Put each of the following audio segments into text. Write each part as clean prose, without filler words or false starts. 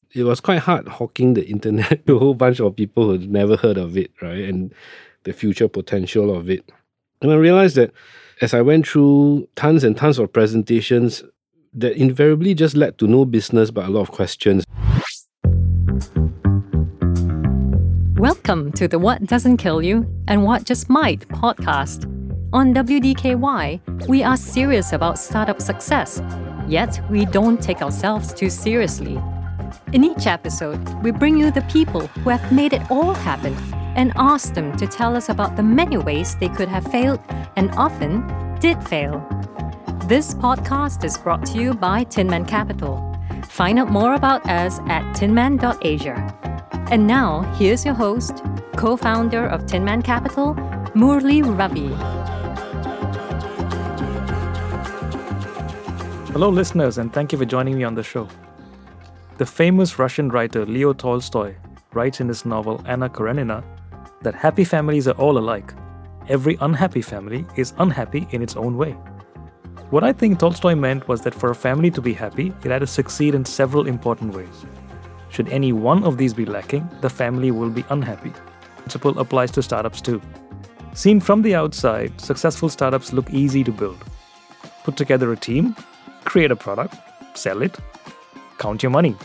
it was quite hard hawking the internet to a whole bunch of people who had never heard of it, right? And the future potential of it. And I realized that as I went through tons and tons of presentations, that invariably just led to no business but a lot of questions. Welcome to the What Doesn't Kill You and What Just Might podcast. On WDKY, we are serious about startup success, yet we don't take ourselves too seriously. In each episode, we bring you the people who have made it all happen and ask them to tell us about the many ways they could have failed and often did fail. This podcast is brought to you by Tinman Capital. Find out more about us at tinman.asia. And now, here's your host, co-founder of Tinman Capital, Murli Ravi. Hello, listeners, and thank you for joining me on the show. The famous Russian writer Leo Tolstoy writes in his novel Anna Karenina that happy families are all alike. Every unhappy family is unhappy in its own way. What I think Tolstoy meant was that for a family to be happy, it had to succeed in several important ways. Should any one of these be lacking, the family will be unhappy. The principle applies to startups too. Seen from the outside, successful startups look easy to build. Put together a team, create a product, sell it, count your money.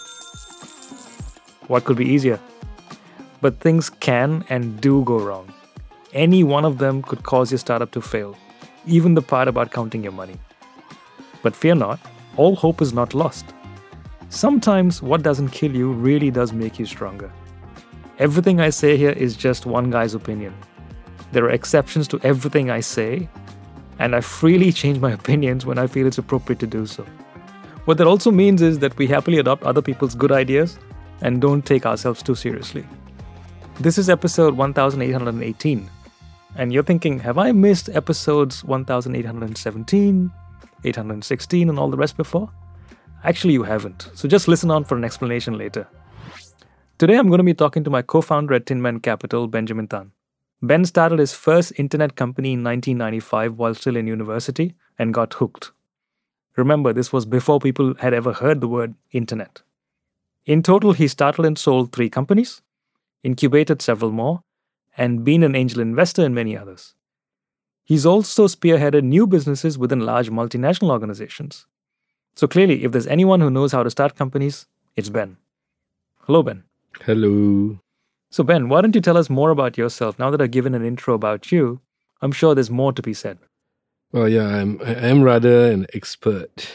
What could be easier? But things can and do go wrong. Any one of them could cause your startup to fail, even the part about counting your money. But fear not, all hope is not lost. Sometimes what doesn't kill you really does make you stronger. Everything I say here is just one guy's opinion. There are exceptions to everything I say, and I freely change my opinions when I feel it's appropriate to do so. What that also means is that we happily adopt other people's good ideas and don't take ourselves too seriously. This is episode 1818, and you're thinking, have I missed episodes 1817, 816 and all the rest before? Actually, you haven't, so just listen on for an explanation later. Today I'm going to be talking to my co-founder at Tinman Capital, Benjamin Tan. Ben started his first internet company in 1995 while still in university and got hooked. Remember, this was before people had ever heard the word internet. In total, he started and sold 3 companies, incubated several more, and been an angel investor in many others. He's also spearheaded new businesses within large multinational organizations. So clearly, if there's anyone who knows how to start companies, it's Ben. Hello, Ben. Hello. So Ben, why don't you tell us more about yourself? Now that I've given an intro about you, I'm sure there's more to be said. Well, yeah, I am rather an expert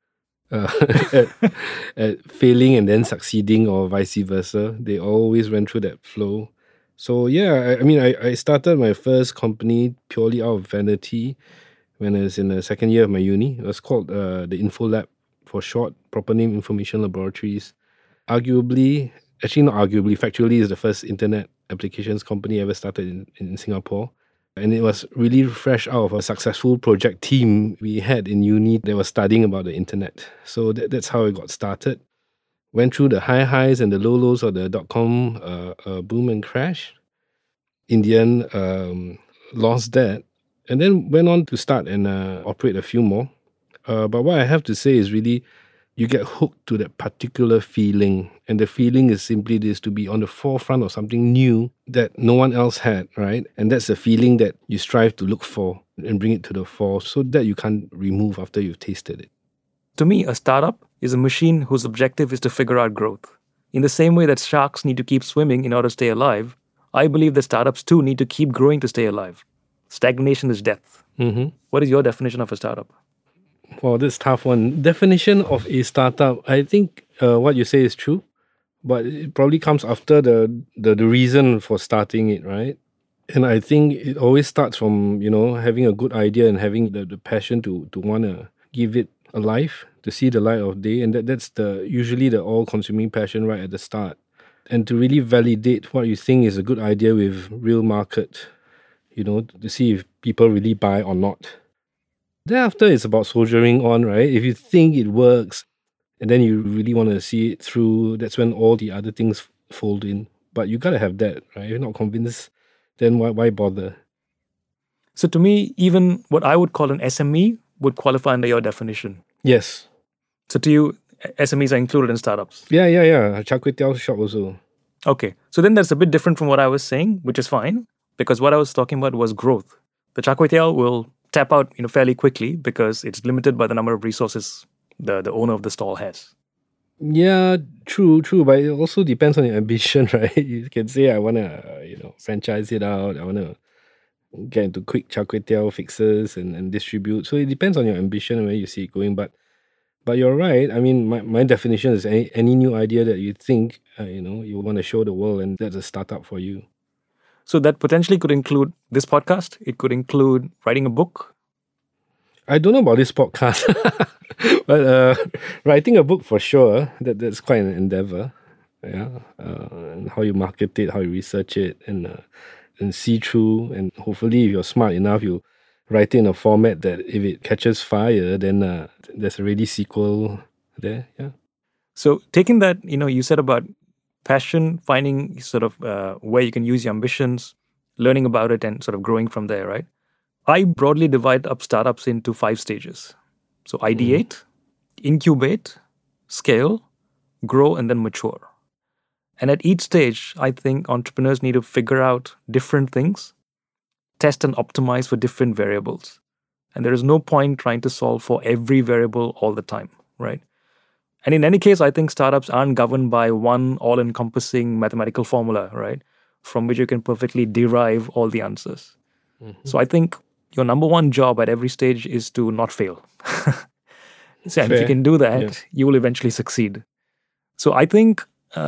at failing and then succeeding, or vice versa. They always went through that flow. So yeah, I started my first company purely out of vanity when I was in the second year of my uni. It was called the Info Lab for short, proper name Information Laboratories. Factually is the first internet applications company ever started in Singapore. And it was really fresh out of a successful project team we had in uni that was studying about the internet. So that's how it got started. Went through the high highs and the low lows of the dot-com boom and crash. In the end, lost that. And then went on to start and operate a few more. But what I have to say is really, you get hooked to that particular feeling. And the feeling is simply this, to be on the forefront of something new that no one else had, right? And that's the feeling that you strive to look for and bring it to the fore so that you can't remove after you've tasted it. To me, a startup is a machine whose objective is to figure out growth. In the same way that sharks need to keep swimming in order to stay alive, I believe that startups too need to keep growing to stay alive. Stagnation is death. Mm-hmm. What is your definition of a startup? Well, this is a tough one. Definition of a startup, I think what you say is true, but it probably comes after the reason for starting it, right? And I think it always starts from, having a good idea and having the passion to want to give it a life, to see the light of day. And that's usually the all-consuming passion right at the start. And to really validate what you think is a good idea with real market, to see if people really buy or not. Thereafter, it's about soldiering on, right? If you think it works and then you really want to see it through, that's when all the other things fold in. But you got to have that, right? If you're not convinced, then why bother? So to me, even what I would call an SME would qualify under your definition. Yes. So to you, SMEs are included in startups. Yeah. Char Kway Teow shop also. Okay. So then that's a bit different from what I was saying, which is fine, because what I was talking about was growth. The Char Kway Teow will tap out fairly quickly because it's limited by the number of resources the owner of the stall has. Yeah, true. But it also depends on your ambition, right? You can say, I want to, franchise it out. I want to get into quick char kway teow fixes and distribute. So it depends on your ambition and where you see it going. But you're right. I mean, my definition is any new idea that you think, you want to show the world, and that's a startup for you. So that potentially could include this podcast. It could include writing a book. I don't know about this podcast, but writing a book for sure, that's quite an endeavor. Yeah, and how you market it, how you research it, and see through. And hopefully, if you're smart enough, you write it in a format that if it catches fire, then there's already sequel there. Yeah. So taking that, you said about passion, finding sort of where you can use your ambitions, learning about it, and sort of growing from there, right? I broadly divide up startups into 5 stages. So ideate, incubate, scale, grow, and then mature. And at each stage, I think entrepreneurs need to figure out different things, test and optimize for different variables. And there is no point trying to solve for every variable all the time, right? And in any case, I think startups aren't governed by one all-encompassing mathematical formula, right? From which you can perfectly derive all the answers. So I think your number one job at every stage is to not fail. So and if you can do that, you will eventually succeed. So I think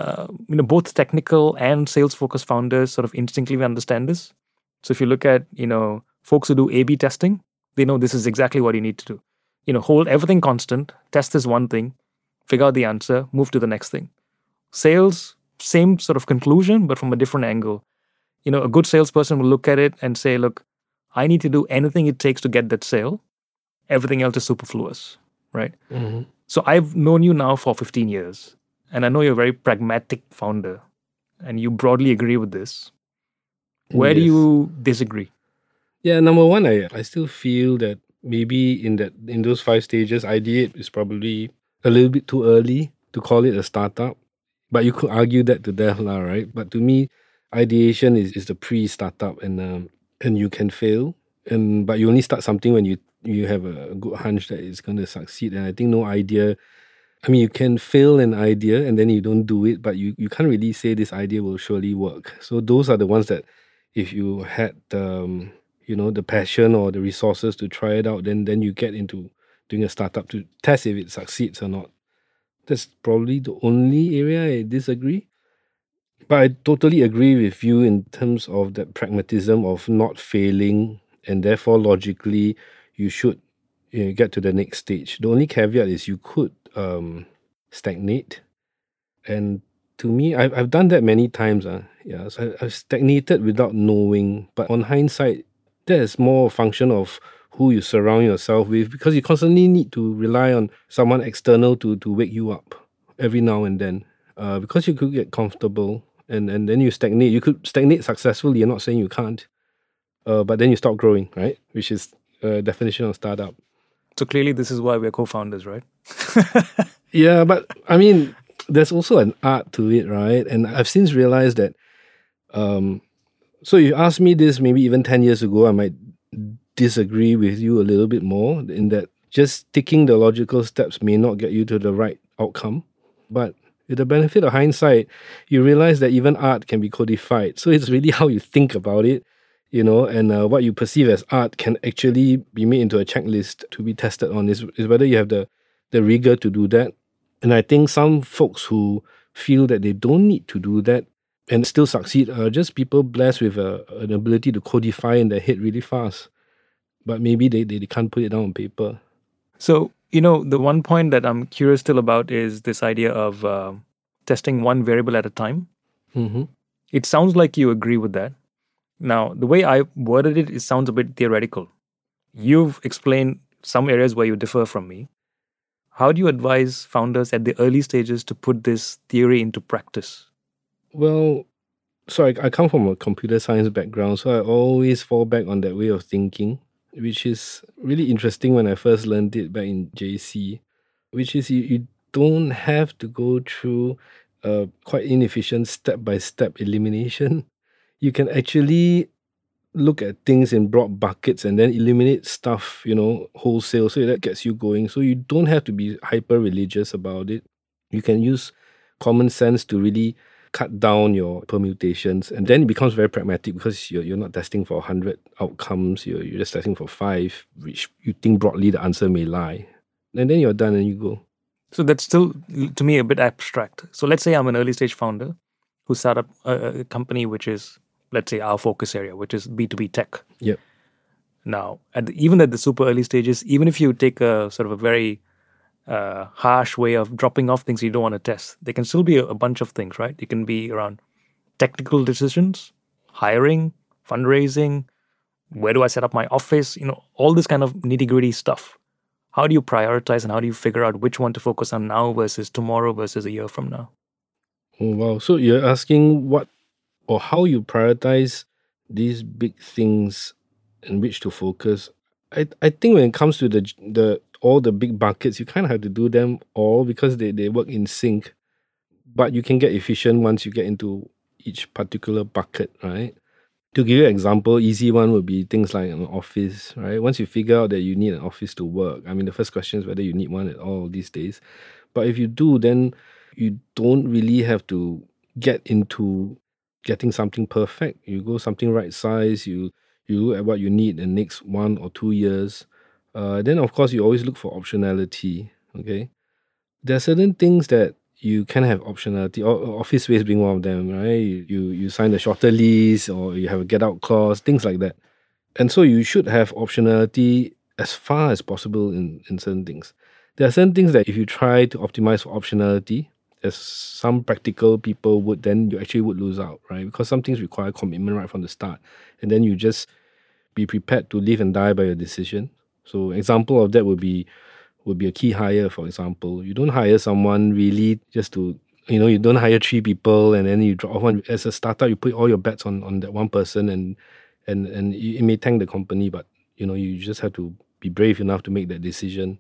both technical and sales-focused founders sort of instinctively understand this. So if you look at folks who do A/B testing, they know this is exactly what you need to do. Hold everything constant, test this one thing, figure out the answer, move to the next thing. Sales, same sort of conclusion, but from a different angle. A good salesperson will look at it and say, look, I need to do anything it takes to get that sale. Everything else is superfluous, right? So I've known you now for 15 years, and I know you're a very pragmatic founder, and you broadly agree with this. Where do you disagree? Yeah, number one, I still feel that maybe in those 5 stages, ideate is probably a little bit too early to call it a startup. But you could argue that to death, right? But to me, ideation is the pre-startup, and you can fail, but you only start something when you have a good hunch that it's going to succeed. And I think no idea. I mean, you can fail an idea and then you don't do it, but you can't really say this idea will surely work. So those are the ones that if you had the passion or the resources to try it out, then you get into doing a startup to test if it succeeds or not. That's probably the only area I disagree. But I totally agree with you in terms of that pragmatism of not failing, and therefore logically you should get to the next stage. The only caveat is you could stagnate. And to me, I've done that many times. So I've stagnated without knowing. But on hindsight, that is more a function of who you surround yourself with, because you constantly need to rely on someone external to wake you up every now and then. Because you could get comfortable and then you stagnate. You could stagnate successfully. I'm not saying you can't. But then you stop growing, right? Which is a definition of startup. So clearly this is why we're co-founders, right? Yeah, but I mean, there's also an art to it, right? And I've since realized that, so you asked me this maybe even 10 years ago, I might disagree with you a little bit more in that just taking the logical steps may not get you to the right outcome. But with the benefit of hindsight, you realize that even art can be codified. So it's really how you think about it, and what you perceive as art can actually be made into a checklist to be tested on is whether you have the rigor to do that. And I think some folks who feel that they don't need to do that and still succeed are just people blessed with an ability to codify in their head really fast. But maybe they can't put it down on paper. So, the one point that I'm curious still about is this idea of testing one variable at a time. It sounds like you agree with that. Now, the way I worded it sounds a bit theoretical. You've explained some areas where you differ from me. How do you advise founders at the early stages to put this theory into practice? Well, so I come from a computer science background, so I always fall back on that way of thinking, which is really interesting when I first learned it back in JC, which is you don't have to go through a quite inefficient step-by-step elimination. You can actually look at things in broad buckets and then eliminate stuff, wholesale. So that gets you going. So you don't have to be hyper religious about it. You can use common sense to really cut down your permutations, and then it becomes very pragmatic because you're not testing for 100 outcomes. You're just testing for 5, which you think broadly the answer may lie, and then you're done and you go. So that's still, to me, a bit abstract. So let's say I'm an early stage founder who start up a company which is, let's say, our focus area, which is B2B tech. Yep. Now, even at the super early stages, even if you take a sort of a very harsh way of dropping off things you don't want to test, there can still be a bunch of things, right? It can be around technical decisions, hiring, fundraising, where do I set up my office, all this kind of nitty-gritty stuff. How do you prioritize and how do you figure out which one to focus on now versus tomorrow versus a year from now? Oh, wow. So you're asking what or how you prioritize these big things and which to focus. I think when it comes to the all the big buckets, you kind of have to do them all because they work in sync. But you can get efficient once you get into each particular bucket, right? To give you an example, easy one would be things like an office, right? Once you figure out that you need an office to work, I mean, the first question is whether you need one at all these days. But if you do, then you don't really have to get into getting something perfect. You go something right size, you look at what you need in the next 1 or 2 years. Then, of course, you always look for optionality, okay? There are certain things that you can have optionality, office space being one of them, right? You sign a shorter lease or you have a get-out clause, things like that. And so you should have optionality as far as possible in certain things. There are certain things that if you try to optimize for optionality, as some practical people would, then you actually would lose out, right? Because some things require commitment right from the start. And then you just be prepared to live and die by your decision. So example of that would be a key hire, for example. You don't hire someone really just to, you don't hire 3 people and then you drop off one. As a startup, you put all your bets on that one person and it may tank the company, but you just have to be brave enough to make that decision.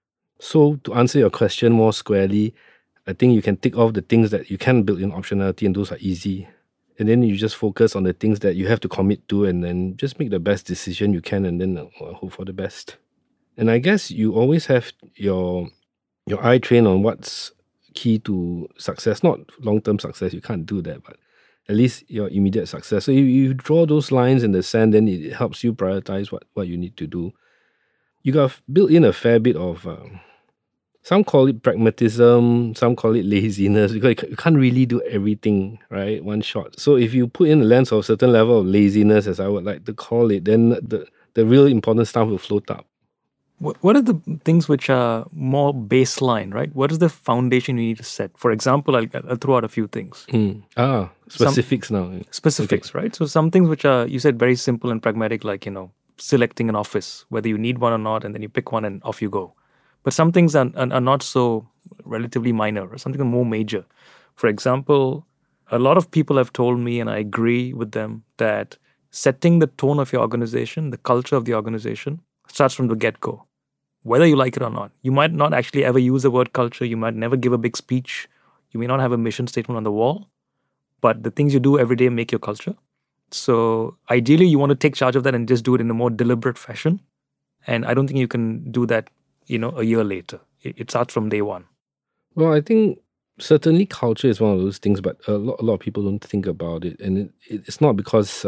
So to answer your question more squarely, I think you can tick off the things that you can build in optionality, and those are easy. And then you just focus on the things that you have to commit to and then just make the best decision you can and then hope for the best. And I guess you always have your eye trained on what's key to success, not long-term success, you can't do that, but at least your immediate success. So you draw those lines in the sand, then it helps you prioritize what you need to do. You got built in a fair bit of, some call it pragmatism, some call it laziness, because you can't really do everything, right, one shot. So if you put in a lens of a certain level of laziness, as I would like to call it, then the real important stuff will float up. What are the things which are more baseline, right? What is the foundation you need to set? For example, I'll throw out a few things. Specifics now. Specifics, okay. Right? So some things which are, you said, very simple and pragmatic, like, selecting an office, whether you need one or not, and then you pick one and off you go. But some things are not so relatively minor, or something more major. For example, a lot of people have told me, and I agree with them, that setting the tone of your organization, the culture of the organization, starts from the get-go, whether you like it or not. You might not actually ever use the word culture. You might never give a big speech. You may not have a mission statement on the wall. But the things you do every day make your culture. So ideally, you want to take charge of that and just do it in a more deliberate fashion. And I don't think you can do that, a year later. It starts from day one. Well, I think certainly culture is one of those things, but a lot of people don't think about it. And it's not because...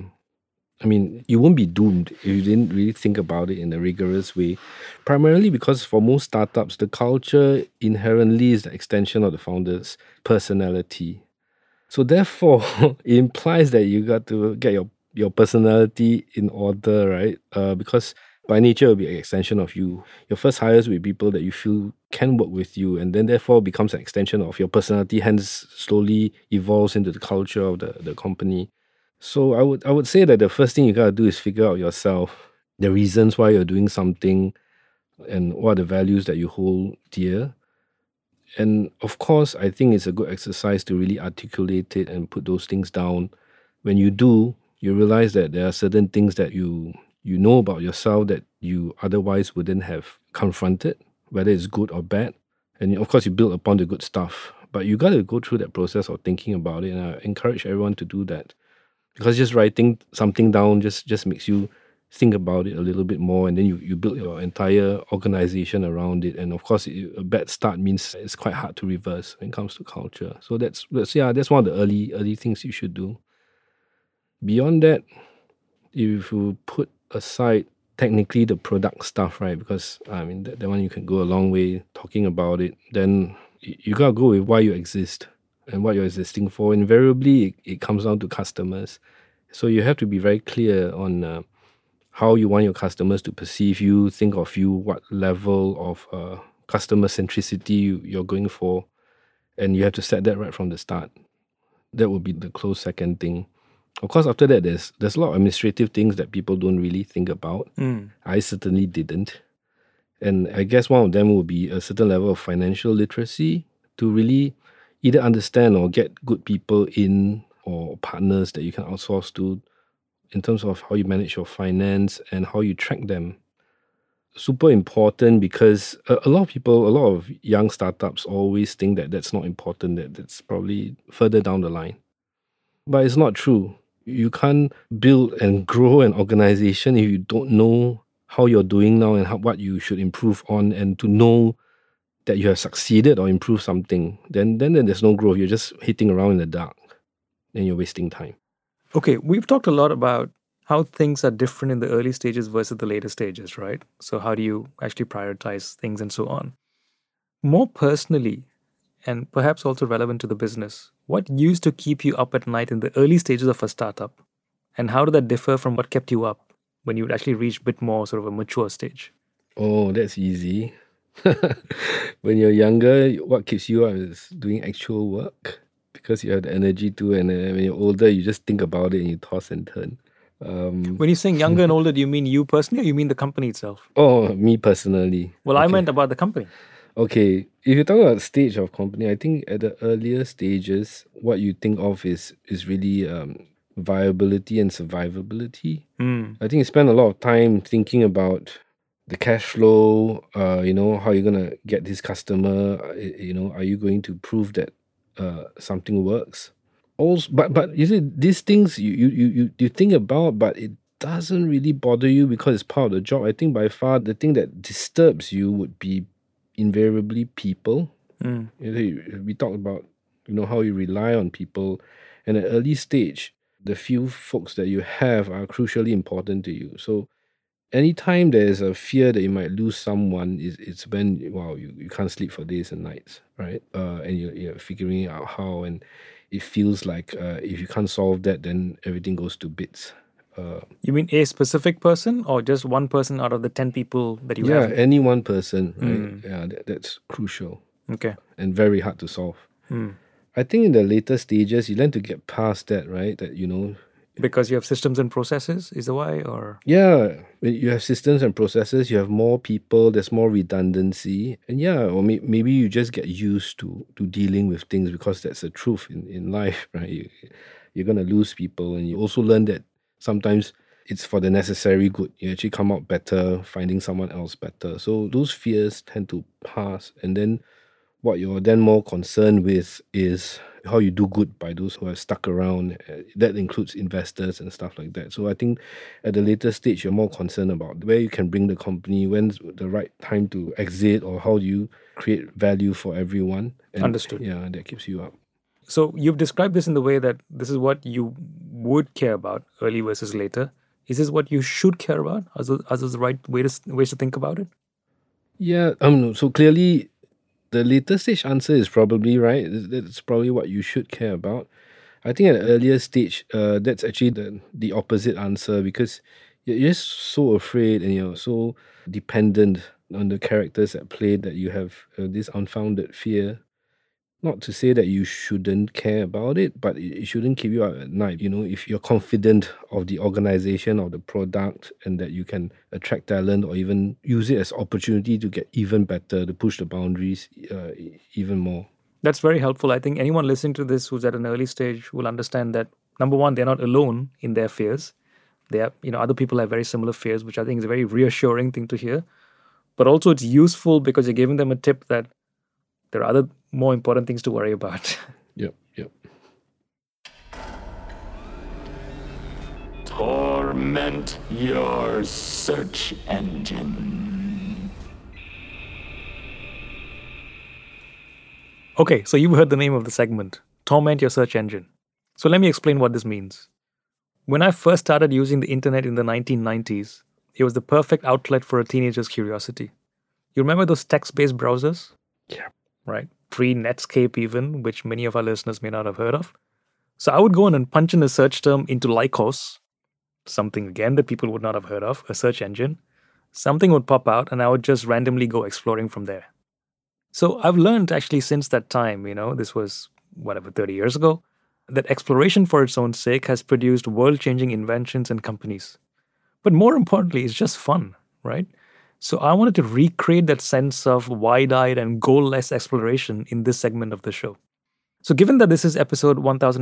you won't be doomed if you didn't really think about it in a rigorous way. Primarily because for most startups, the culture inherently is the extension of the founder's personality. So therefore, it implies that you got to get your personality in order, right? Because by nature, it will be an extension of you. Your first hires will be people that you feel can work with you, and then therefore becomes an extension of your personality, hence slowly evolves into the culture of the company. So I would say that the first thing you gotta do is figure out yourself, the reasons why you're doing something and what are the values that you hold dear. And of course, I think it's a good exercise to really articulate it and put those things down. When you do, you realize that there are certain things that you know about yourself that you otherwise wouldn't have confronted, whether it's good or bad. And of course, you build upon the good stuff. But you got to go through that process of thinking about it. And I encourage everyone to do that. Because just writing something down just makes you think about it a little bit more. And then you build your entire organization around it. And of course, a bad start means it's quite hard to reverse when it comes to culture. So that's one of the early things you should do. Beyond that, if you put aside technically the product stuff, right? Because I mean that one you can go a long way talking about it. Then you gotta go with why you exist and what you're existing for. Invariably, it comes down to customers. So you have to be very clear on how you want your customers to perceive you, think of you, what level of customer centricity you're going for, and you have to set that right from the start. That would be the close second thing. Of course, after that, there's a lot of administrative things that people don't really think about. I certainly didn't. And I guess one of them would be a certain level of financial literacy to really either understand or get good people in or partners that you can outsource to in terms of how you manage your finance and how you track them. Super important because a lot of young startups always think that that's not important, that's probably further down the line. But it's not true. You can't build and grow an organization if you don't know how you're doing now and what you should improve on, and to know that you have succeeded or improved something. Then there's no growth. You're just hitting around in the dark and you're wasting time. Okay, we've talked a lot about how things are different in the early stages versus the later stages, right? So how do you actually prioritize things and so on? More personally, and perhaps also relevant to the business, what used to keep you up at night in the early stages of a startup? And how did that differ from what kept you up when you would actually reach a bit more sort of a mature stage? Oh, that's easy. When you're younger, what keeps you up is doing actual work because you have the energy to, and when you're older, you just think about it and you toss and turn. When you're saying younger and older, do you mean you personally or you mean the company itself? Oh, me personally. Well, I meant about the company. Okay, if you talk about stage of company, I think at the earlier stages, what you think of is really viability and survivability. I think you spend a lot of time thinking about the cash flow, how you're gonna get this customer, are you going to prove that something works? Also, but you see, these things you think about, but it doesn't really bother you because it's part of the job. I think by far the thing that disturbs you would be invariably people. We talked about how you rely on people, and at early stage, the few folks that you have are crucially important to you. So anytime there's a fear that you might lose someone, it's when you can't sleep for days and nights, right? And you're figuring out how, and it feels like if you can't solve that, then everything goes to bits. You mean a specific person or just one person out of the 10 people that you have? Yeah, any one person, right? Yeah, that's crucial. Okay. And very hard to solve. I think in the later stages, you learn to get past that, right? That, Because you have systems and processes, is the why? Or yeah, when you have systems and processes, you have more people, there's more redundancy. And or maybe you just get used to dealing with things because that's the truth in life, right? You're going to lose people. And you also learn that sometimes it's for the necessary good. You actually come out better, finding someone else better. So those fears tend to pass. And then what you're then more concerned with is how you do good by those who have stuck around. That includes investors and stuff like that. So I think at the later stage, you're more concerned about where you can bring the company, when's the right time to exit, or how do you create value for everyone. And Understood. Yeah, that keeps you up. So you've described this in the way that this is what you would care about, early versus later. Is this what you should care about? Is this the right ways to think about it? Yeah, so clearly the later stage answer is probably right. That's probably what you should care about. I think at an earlier stage, that's actually the opposite answer, because you're just so afraid and you're so dependent on the characters at play that you have this unfounded fear. Not to say that you shouldn't care about it, but it shouldn't keep you up at night. If you're confident of the organization or the product and that you can attract talent or even use it as opportunity to get even better, to push the boundaries even more. That's very helpful. I think anyone listening to this who's at an early stage will understand that, number one, they're not alone in their fears. They have, other people have very similar fears, which I think is a very reassuring thing to hear. But also it's useful because you're giving them a tip that There are other more important things to worry about. Yep, yep. Torment your search engine. Okay, so you heard the name of the segment, Torment Your Search Engine. So let me explain what this means. When I first started using the internet in the 1990s, it was the perfect outlet for a teenager's curiosity. You remember those text-based browsers? Yeah. Right? Pre-Netscape even, which many of our listeners may not have heard of. So I would go in and punch in a search term into Lycos, something again that people would not have heard of, a search engine. Something would pop out and I would just randomly go exploring from there. So I've learned actually since that time, this was 30 years ago, that exploration for its own sake has produced world-changing inventions and companies. But more importantly, it's just fun, right? So I wanted to recreate that sense of wide-eyed and goal-less exploration in this segment of the show. So given that this is episode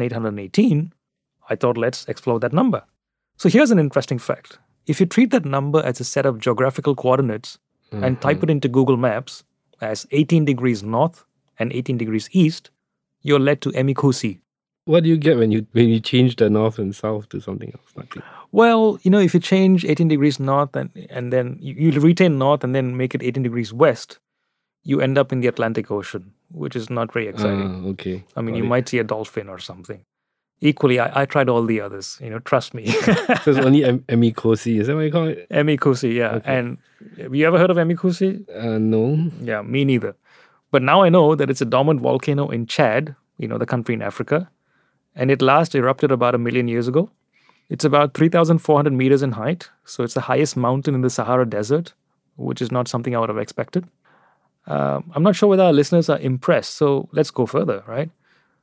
1818, I thought let's explore that number. So here's an interesting fact. If you treat that number as a set of geographical coordinates and type it into Google Maps as 18 degrees north and 18 degrees east, you're led to Emikusi. What do you get when you change the north and south to something else? Nothing. Well, if you change 18 degrees north and then you retain north and then make it 18 degrees west, you end up in the Atlantic Ocean, which is not very exciting. Okay. I mean, you might see a dolphin or something. Equally, I tried all the others, trust me. So it's only Emikosi, is that what you call it? Emikusi, yeah. Okay. And have you ever heard of Emikusi? No. Yeah, me neither. But now I know that it's a dormant volcano in Chad, the country in Africa. And it last erupted about 1 million years ago. It's about 3,400 meters in height. So it's the highest mountain in the Sahara Desert, which is not something I would have expected. I'm not sure whether our listeners are impressed. So let's go further, right?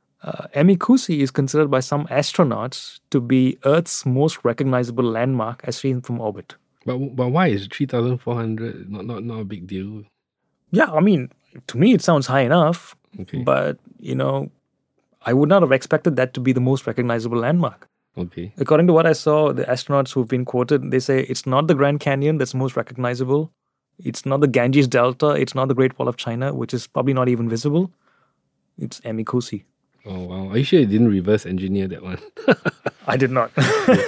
Emikusi is considered by some astronauts to be Earth's most recognizable landmark as seen from orbit. But why is 3,400 not a big deal? Yeah, I mean, to me it sounds high enough. Okay. But, I would not have expected that to be the most recognizable landmark. Okay. According to what I saw, the astronauts who've been quoted, they say it's not the Grand Canyon that's most recognizable. It's not the Ganges Delta. It's not the Great Wall of China, which is probably not even visible. It's Emikusi. Oh, wow. Are you sure you didn't reverse engineer that one? I did not.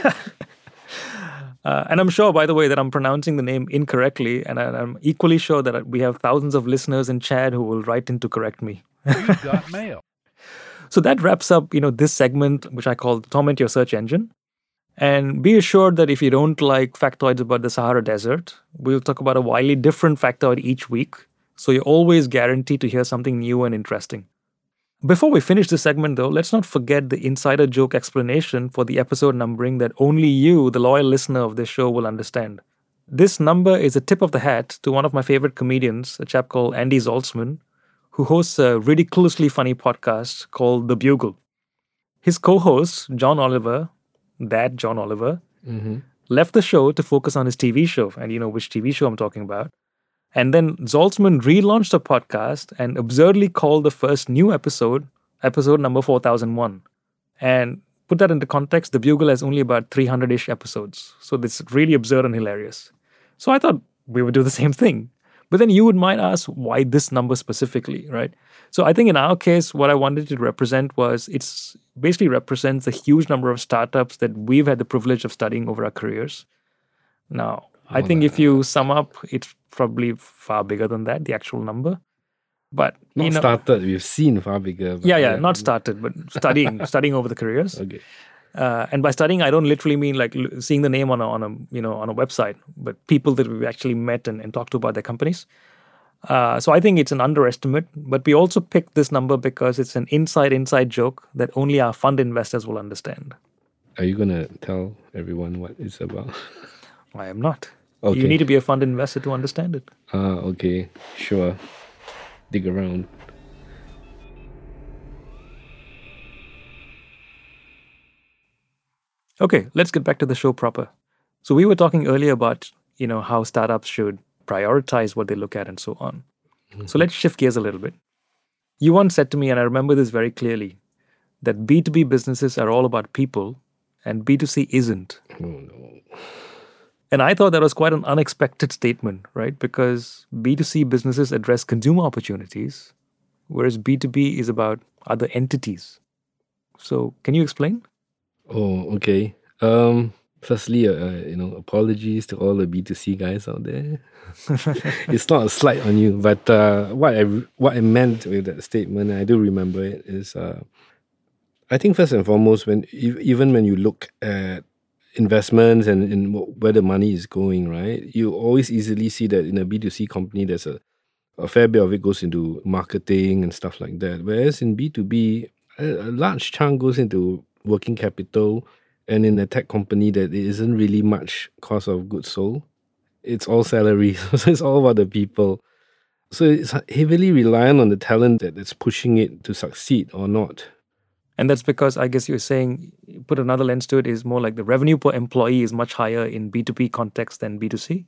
And I'm sure, by the way, that I'm pronouncing the name incorrectly. And I'm equally sure that we have thousands of listeners in Chad who will write in to correct me. You got mail. So that wraps up, this segment, which I call Torment Your Search Engine. And be assured that if you don't like factoids about the Sahara Desert, we'll talk about a wildly different factoid each week. So you're always guaranteed to hear something new and interesting. Before we finish this segment, though, let's not forget the insider joke explanation for the episode numbering that only you, the loyal listener of this show, will understand. This number is a tip of the hat to one of my favorite comedians, a chap called Andy Zaltzman, who hosts a ridiculously funny podcast called The Bugle. His co-host, John Oliver, left the show to focus on his TV show, and you know which TV show I'm talking about. And then Zaltzman relaunched the podcast and absurdly called the first new episode number 4001. And put that into context, The Bugle has only about 300-ish episodes. So this is really absurd and hilarious. So I thought we would do the same thing. But then you might ask, why this number specifically, right? So I think in our case, what I wanted to represent was it's basically represents a huge number of startups that we've had the privilege of studying over our careers. Now, I think if you sum up, it's probably far bigger than that, the actual number. But not started, we've seen far bigger. Not started, but studying over the careers. Okay. And by studying, I don't literally mean like seeing the name on a website, but people that we've actually met and talked to about their companies. So I think it's an underestimate, but we also picked this number because it's an inside joke that only our fund investors will understand. Are you going to tell everyone what it's about? I am not. Okay. You need to be a fund investor to understand it. Okay. Sure. Dig around. Okay, let's get back to the show proper. So we were talking earlier about, how startups should prioritize what they look at and so on. Mm-hmm. So let's shift gears a little bit. You once said to me, and I remember this very clearly, that B2B businesses are all about people and B2C isn't. Oh, no. And I thought that was quite an unexpected statement, right? Because B2C businesses address consumer opportunities, whereas B2B is about other entities. So can you explain? Oh, okay. Firstly, apologies to all the B2C guys out there. It's not a slight on you, but what I meant with that statement, I do remember it, is I think first and foremost, even when you look at investments and where the money is going, right, you always easily see that in a B2C company, there's a fair bit of it goes into marketing and stuff like that. Whereas in B2B, a large chunk goes into working capital, and in a tech company, that it isn't really much cost of goods sold. It's all salaries, so it's all about the people. So it's heavily reliant on the talent that's pushing it to succeed or not. And that's because I guess you're saying, put another lens to it, is more like the revenue per employee is much higher in B2B context than B2C?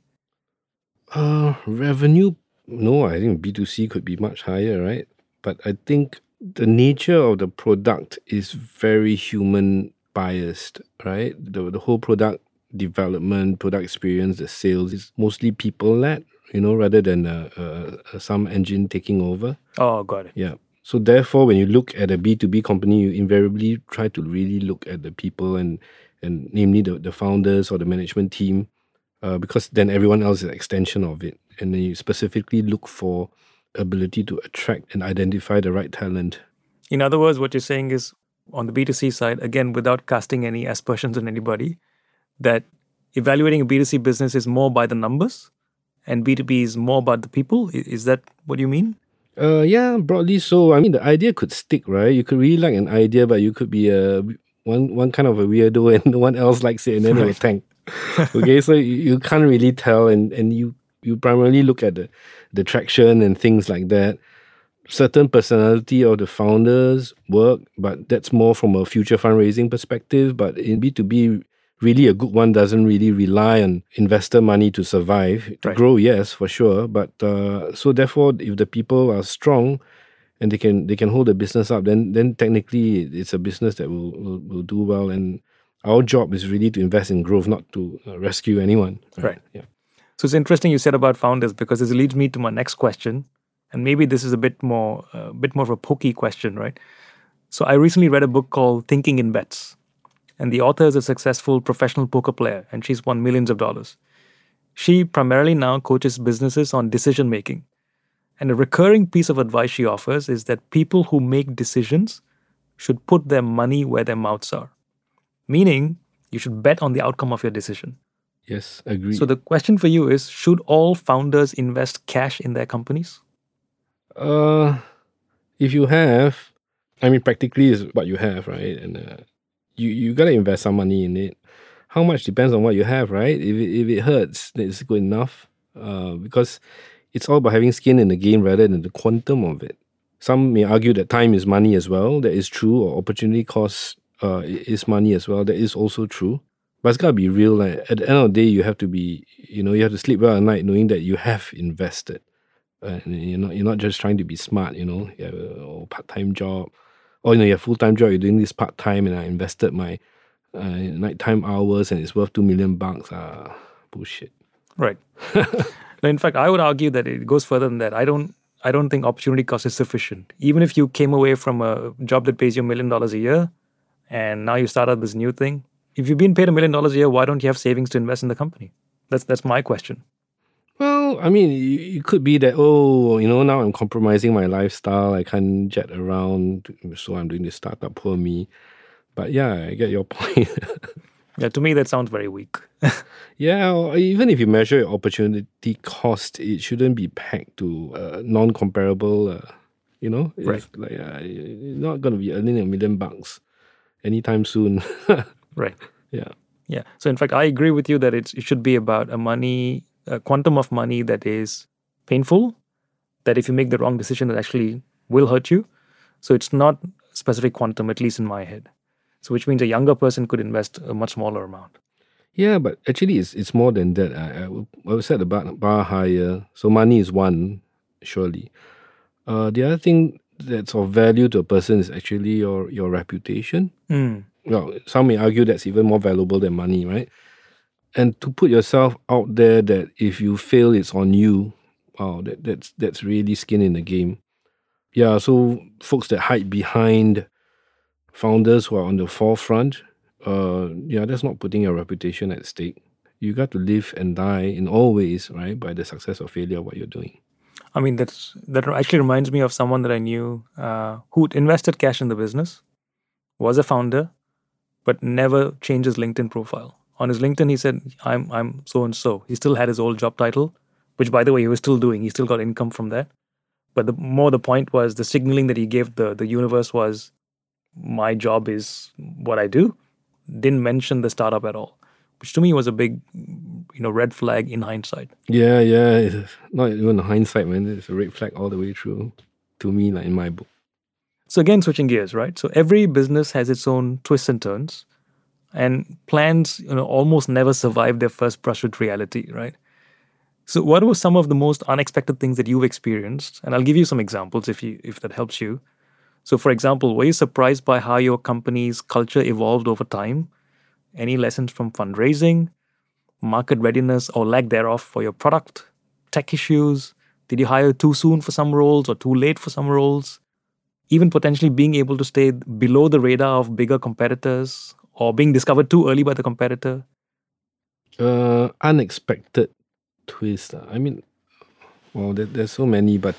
Revenue, no, I think B2C could be much higher, right? But I think the nature of the product is very human biased, right? The whole product development, product experience, the sales is mostly people-led, rather than some engine taking over. Oh, got it. Yeah. So therefore, when you look at a B2B company, you invariably try to really look at the people and namely the founders or the management team, because then everyone else is an extension of it. And then you specifically look for ability to attract and identify the right talent. In other words, what you're saying is, on the B2C side, again, without casting any aspersions on anybody, that evaluating a B2C business is more by the numbers and B2B is more about the people. Is that what you mean? Yeah, broadly so. I mean, the idea could stick, right? You could really like an idea, but you could be one kind of a weirdo and no one else likes it, and then it will tank. Okay, so you can't really tell, and you primarily look at the traction and things like that. Certain personality of the founders work, but that's more from a future fundraising perspective. But in B2B, really a good one doesn't really rely on investor money to survive. To grow, yes, for sure. But so therefore, if the people are strong and they can hold the business up, then technically it's a business that will do well. And our job is really to invest in growth, not to rescue anyone. Right. Yeah. So it's interesting you said about founders, because this leads me to my next question. And maybe this is a bit more of a pokey question, right? So I recently read a book called Thinking in Bets. And the author is a successful professional poker player, and she's won millions of dollars. She primarily now coaches businesses on decision making. And a recurring piece of advice she offers is that people who make decisions should put their money where their mouths are. Meaning, you should bet on the outcome of your decision. Yes, agree. So the question for you is, should all founders invest cash in their companies? If you have, I mean, practically is what you have, right? And you gotta invest some money in it. How much depends on what you have, right? If it hurts, then it's good enough. Because it's all about having skin in the game rather than the quantum of it. Some may argue that time is money as well. That is true. Or opportunity cost is money as well. That is also true. But it's gotta be real. Like, at the end of the day, you have to be, you have to sleep well at night knowing that you have invested. And you're not just trying to be smart, you have a part-time job. Or, you have a full-time job, you're doing this part-time, and I invested my nighttime hours and it's worth $2 million. Bullshit. Right. In fact, I would argue that it goes further than that. I don't think opportunity cost is sufficient. Even if you came away from a job that pays you $1 million a year and now you start out this new thing, if you've been paid $1 million a year, why don't you have savings to invest in the company? That's my question. Well, I mean, it could be that, now I'm compromising my lifestyle. I can't jet around, so I'm doing this startup, poor me. But yeah, I get your point. Yeah, to me, that sounds very weak. Yeah, or even if you measure your opportunity cost, it shouldn't be pegged to non-comparable, It's Right. like, you're not going to be earning $1 million anytime soon. Right. Yeah. Yeah. So in fact, I agree with you that it should be about a quantum of money that is painful, that if you make the wrong decision, it actually will hurt you. So it's not specific quantum, at least in my head. So which means a younger person could invest a much smaller amount. Yeah, but actually it's more than that. I would set the bar higher. So money is one, surely. The other thing that's of value to a person is actually your reputation. Well, some may argue that's even more valuable than money, right? And to put yourself out there that if you fail, it's on you. Wow, that's really skin in the game. Yeah, so folks that hide behind founders who are on the forefront, that's not putting your reputation at stake. You got to live and die in all ways, right, by the success or failure of what you're doing. I mean, that actually reminds me of someone that I knew who invested cash in the business, was a founder, but never changed his LinkedIn profile. On his LinkedIn, he said, I'm so and so. He still had his old job title, which, by the way, he was still doing. He still got income from that. But the point was the signaling that he gave the universe was, my job is what I do. Didn't mention the startup at all, which to me was a big, red flag in hindsight. Yeah. It's not even a hindsight, man. It's a red flag all the way through to me, like in my book. So again, switching gears, right? So every business has its own twists and turns, and plans, almost never survive their first brush with reality, right? So what were some of the most unexpected things that you've experienced? And I'll give you some examples if that helps you. So for example, were you surprised by how your company's culture evolved over time? Any lessons from fundraising, market readiness or lack thereof for your product, tech issues? Did you hire too soon for some roles or too late for some roles? Even potentially being able to stay below the radar of bigger competitors or being discovered too early by the competitor? Unexpected twist. I mean, well, there's so many, but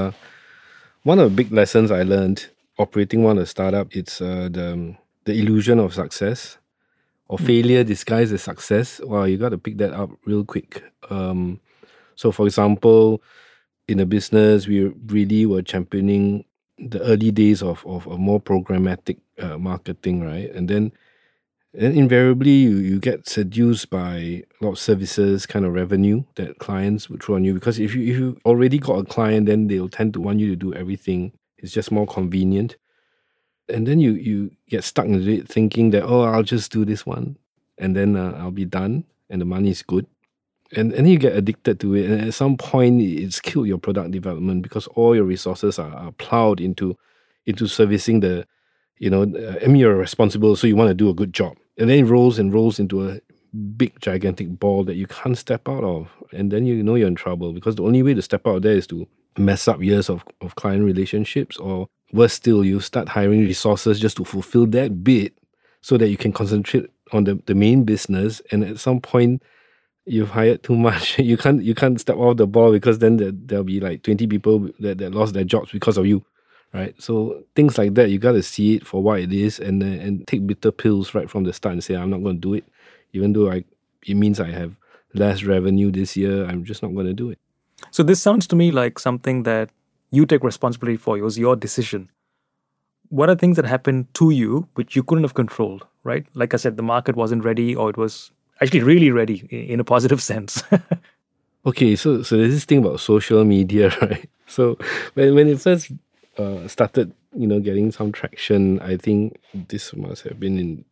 one of the big lessons I learned operating one of the startup, it's the illusion of success or failure disguised as success. Wow, you got to pick that up real quick. So, for example, in a business, we really were championing the early days of a more programmatic marketing, right? And then invariably you get seduced by a lot of services kind of revenue that clients would throw on you, because if you already got a client, then they'll tend to want you to do everything. It's just more convenient. And then you get stuck in it thinking that, I'll just do this one and then I'll be done and the money is good. And then you get addicted to it. And at some point, it's killed your product development because all your resources are plowed into servicing the, you're responsible, so you want to do a good job. And then it rolls into a big, gigantic ball that you can't step out of. And then you're in trouble, because the only way to step out of there is to mess up years of client relationships, or worse still, you start hiring resources just to fulfill that bit so that you can concentrate on the main business. And at some point, you've hired too much. You can't step off the ball, because then there'll be like 20 people that lost their jobs because of you, right? So things like that, you got to see it for what it is and take bitter pills right from the start and say, I'm not going to do it. Even though it means I have less revenue this year, I'm just not going to do it. So this sounds to me like something that you take responsibility for. It was your decision. What are things that happened to you which you couldn't have controlled, right? Like I said, the market wasn't ready, or it was actually really ready in a positive sense. Okay, so there's this thing about social media, right? So when it first started, getting some traction, I think this must have been in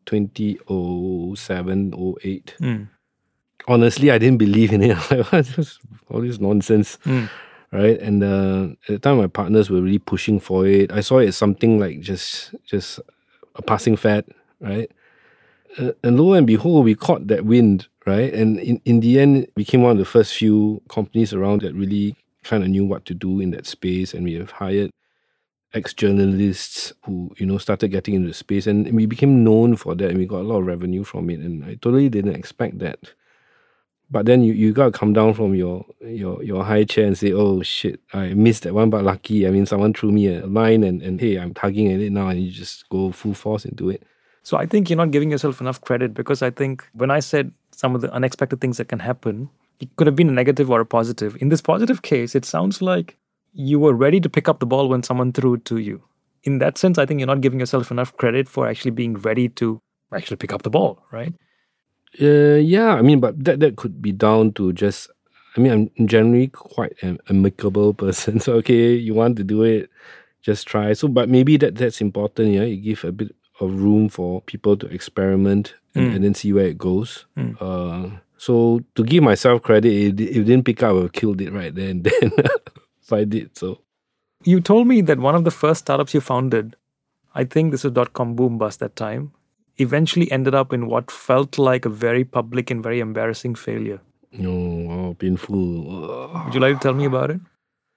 2007, 08. Honestly, I didn't believe in it. Just all this nonsense, right? And at the time, my partners were really pushing for it. I saw it as something like just a passing fad, right? And lo and behold, we caught that wind, right? And in the end, it became one of the first few companies around that really kind of knew what to do in that space. And we have hired ex-journalists who, started getting into the space. And we became known for that, and we got a lot of revenue from it. And I totally didn't expect that. But then you got to come down from your high chair and say, oh shit, I missed that one, but lucky. I mean, someone threw me a line and hey, I'm tugging at it now, and you just go full force into it. So I think you're not giving yourself enough credit, because I think when I said some of the unexpected things that can happen, it could have been a negative or a positive. In this positive case, it sounds like you were ready to pick up the ball when someone threw it to you. In that sense, I think you're not giving yourself enough credit for actually being ready to actually pick up the ball, right? Yeah, I mean, but that could be down to just, I'm generally quite an amicable person. So, okay, you want to do it, just try. So, but maybe that's important, yeah? You give a bit of room for people to experiment and then see where it goes. So to give myself credit, if it didn't pick up, I would have killed it right there and then. So I did. So you told me that one of the first startups you founded, I think this was .com boom bust that time, eventually ended up in what felt like a very public and very embarrassing failure. Oh, painful. Would you like to tell me about it?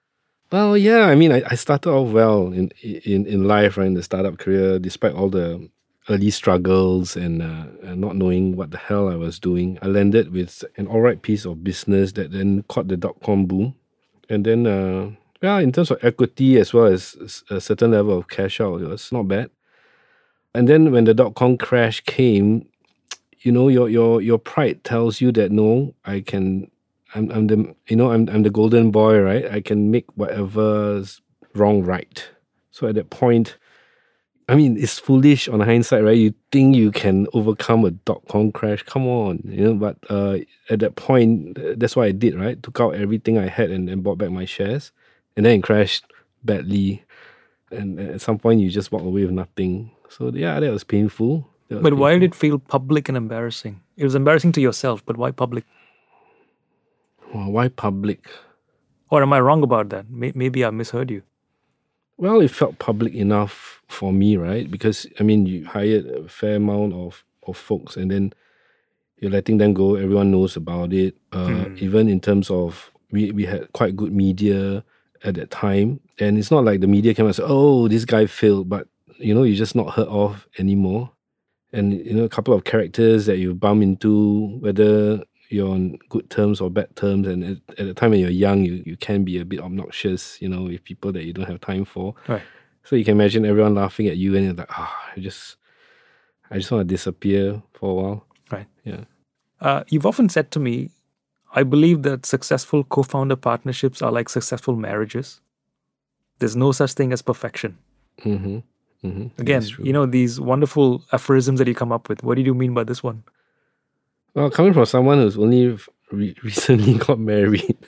Well, yeah, I mean, I started off well in life, right, in the startup career, despite all the early struggles and not knowing what the hell I was doing. I landed with an all right piece of business that then caught the dot-com boom. And then, yeah, in terms of equity as well as a certain level of cash out, it was not bad. And then when the dot-com crash came, your pride tells you that no, I'm the golden boy, right? I can make whatever's wrong right. So at that point, I mean, it's foolish on hindsight, right? You think you can overcome a dot-com crash? Come on, But at that point, that's what I did, right? Took out everything I had and bought back my shares, and then it crashed badly. And at some point, you just walk away with nothing. So yeah, that was painful. But why did it feel public and embarrassing? It was embarrassing to yourself, but why public? Well, why public? Or am I wrong about that? Maybe I misheard you. Well, it felt public enough for me, right? Because, I mean, you hired a fair amount of folks and then you're letting them go. Everyone knows about it. Even in terms of, we had quite good media at that time. And it's not like the media came and said, oh, this guy failed. But, you're just not heard of anymore. And, a couple of characters that you bump into, whether you're on good terms or bad terms, and at the time when you're young, you can be a bit obnoxious, with people that you don't have time for. Right. So you can imagine everyone laughing at you, and you're like, I just want to disappear for a while. Right. Yeah. You've often said to me, I believe that successful co-founder partnerships are like successful marriages. There's no such thing as perfection. Mm-hmm. Mm-hmm. Again, these wonderful aphorisms that you come up with. What do you mean by this one? Well, coming from someone who's only recently got married,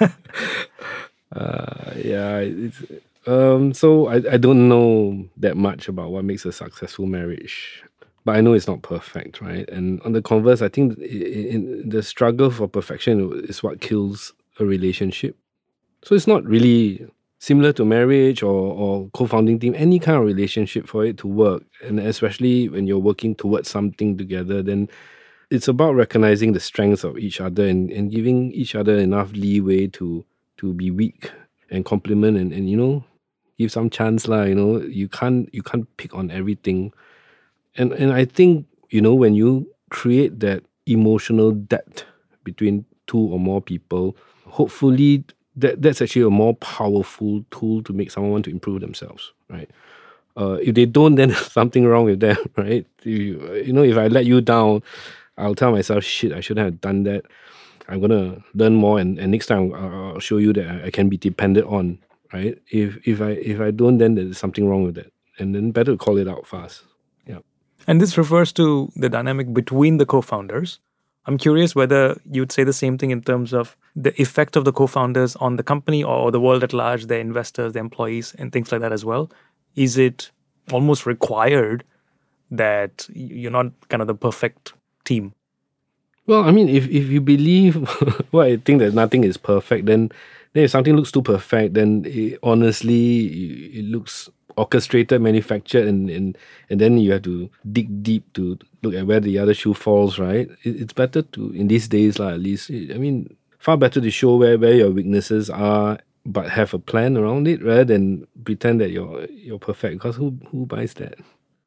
so I don't know that much about what makes a successful marriage, but I know it's not perfect, right? And on the converse, I think in the struggle for perfection is what kills a relationship. So it's not really similar to marriage or co-founding team, any kind of relationship for it to work, and especially when you're working towards something together, then it's about recognizing the strengths of each other and giving each other enough leeway to be weak and compliment and give some chance lah. You can't pick on everything, and I think when you create that emotional depth between two or more people, hopefully that's actually a more powerful tool to make someone want to improve themselves, right? If they don't, then there's something wrong with them, right? If I let you down, I'll tell myself, shit, I shouldn't have done that. I'm going to learn more, and next time I'll show you that I can be depended on, right? If I don't, then there's something wrong with that. And then better call it out fast. Yeah. And this refers to the dynamic between the co-founders. I'm curious whether you'd say the same thing in terms of the effect of the co-founders on the company or the world at large, their investors, their employees, and things like that as well. Is it almost required that you're not kind of the perfect team? Well, I mean, if you believe well, I think that nothing is perfect, then if something looks too perfect, then honestly, it looks orchestrated, manufactured, and then you have to dig deep to look at where the other shoe falls, right? It's better to, in these days, at least, I mean, far better to show where your weaknesses are, but have a plan around it rather than pretend that you're perfect, because who buys that?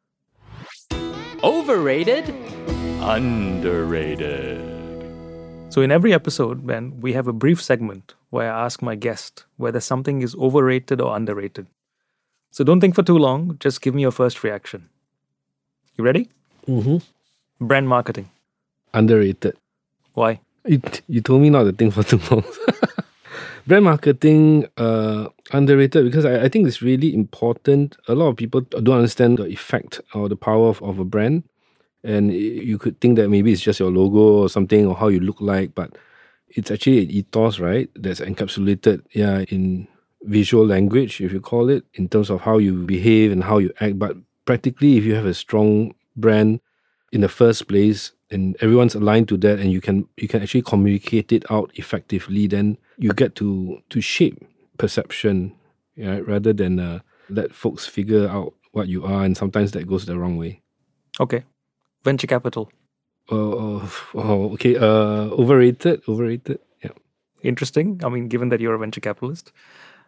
Overrated? Underrated. So in every episode, Ben, we have a brief segment where I ask my guest whether something is overrated or underrated. So don't think for too long, just give me your first reaction. You ready? Mm-hmm. Brand marketing. Underrated. Why? You told me not to think for too long. Brand marketing, underrated, because I think it's really important. A lot of people don't understand the effect or the power of a brand. And you could think that maybe it's just your logo or something or how you look like, but it's actually an ethos, right? That's encapsulated, in visual language, if you call it, in terms of how you behave and how you act. But practically, if you have a strong brand in the first place and everyone's aligned to that, and you can actually communicate it out effectively, then you get to shape perception, right? Rather than let folks figure out what you are, and sometimes that goes the wrong way. Okay. Venture capital. Okay. Overrated. Yeah. Interesting. I mean, given that you're a venture capitalist.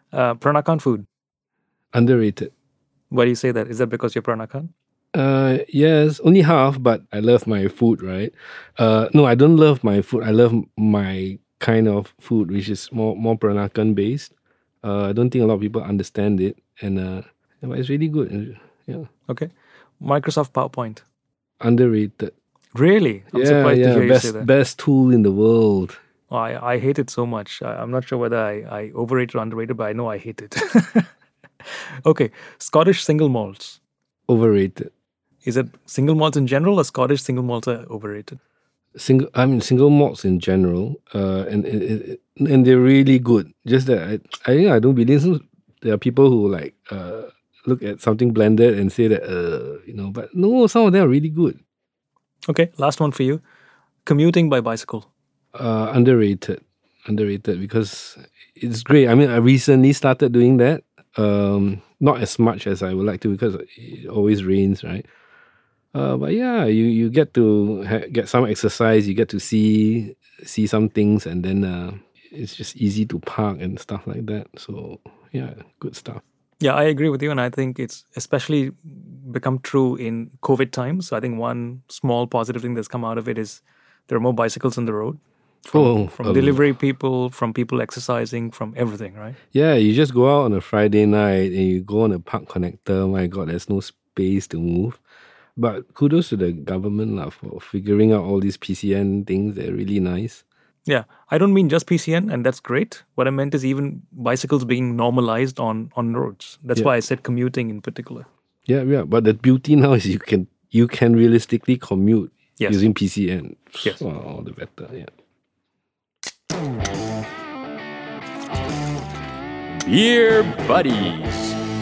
Peranakan food. Underrated. Why do you say that? Is that because you're Peranakan? Yes, only half, but I love my food, right? No, I don't love my food. I love my kind of food, which is more Peranakan based. I don't think a lot of people understand it, and but it's really good. Yeah, Okay. Microsoft PowerPoint. underrated. Really? I'm surprised to hear you say that. Best tool in the world. Oh, I hate it so much. I'm not sure whether I overrated or underrated, but I know I hate it. Okay. Scottish single malts. Overrated. Is it single malts in general or Scottish single malts are overrated? Single malts in general, and they're really good. Just that I don't believe there are people who like look at something blended and say that but no, some of them are really good. Okay. Last one for you. Commuting by bicycle. Underrated because it's great. I mean, I recently started doing that. Not as much as I would like to because it always rains, right? But yeah, you get to get some exercise. You get to see some things, and then it's just easy to park and stuff like that. So yeah, good stuff. Yeah, I agree with you. And I think it's especially become true in COVID times. So I think one small positive thing that's come out of it is there are more bicycles on the road. From delivery people, from people exercising, from everything, right? Yeah, you just go out on a Friday night and you go on a park connector. My God, there's no space to move. But kudos to the government for figuring out all these PCN things. They're really nice. Yeah, I don't mean just PCN, and that's great. What I meant is even bicycles being normalized on roads. That's why I said commuting in particular. Yeah. But the beauty now is you can realistically commute using PCN. Yes. So, all the better, yeah. Beer Buddies.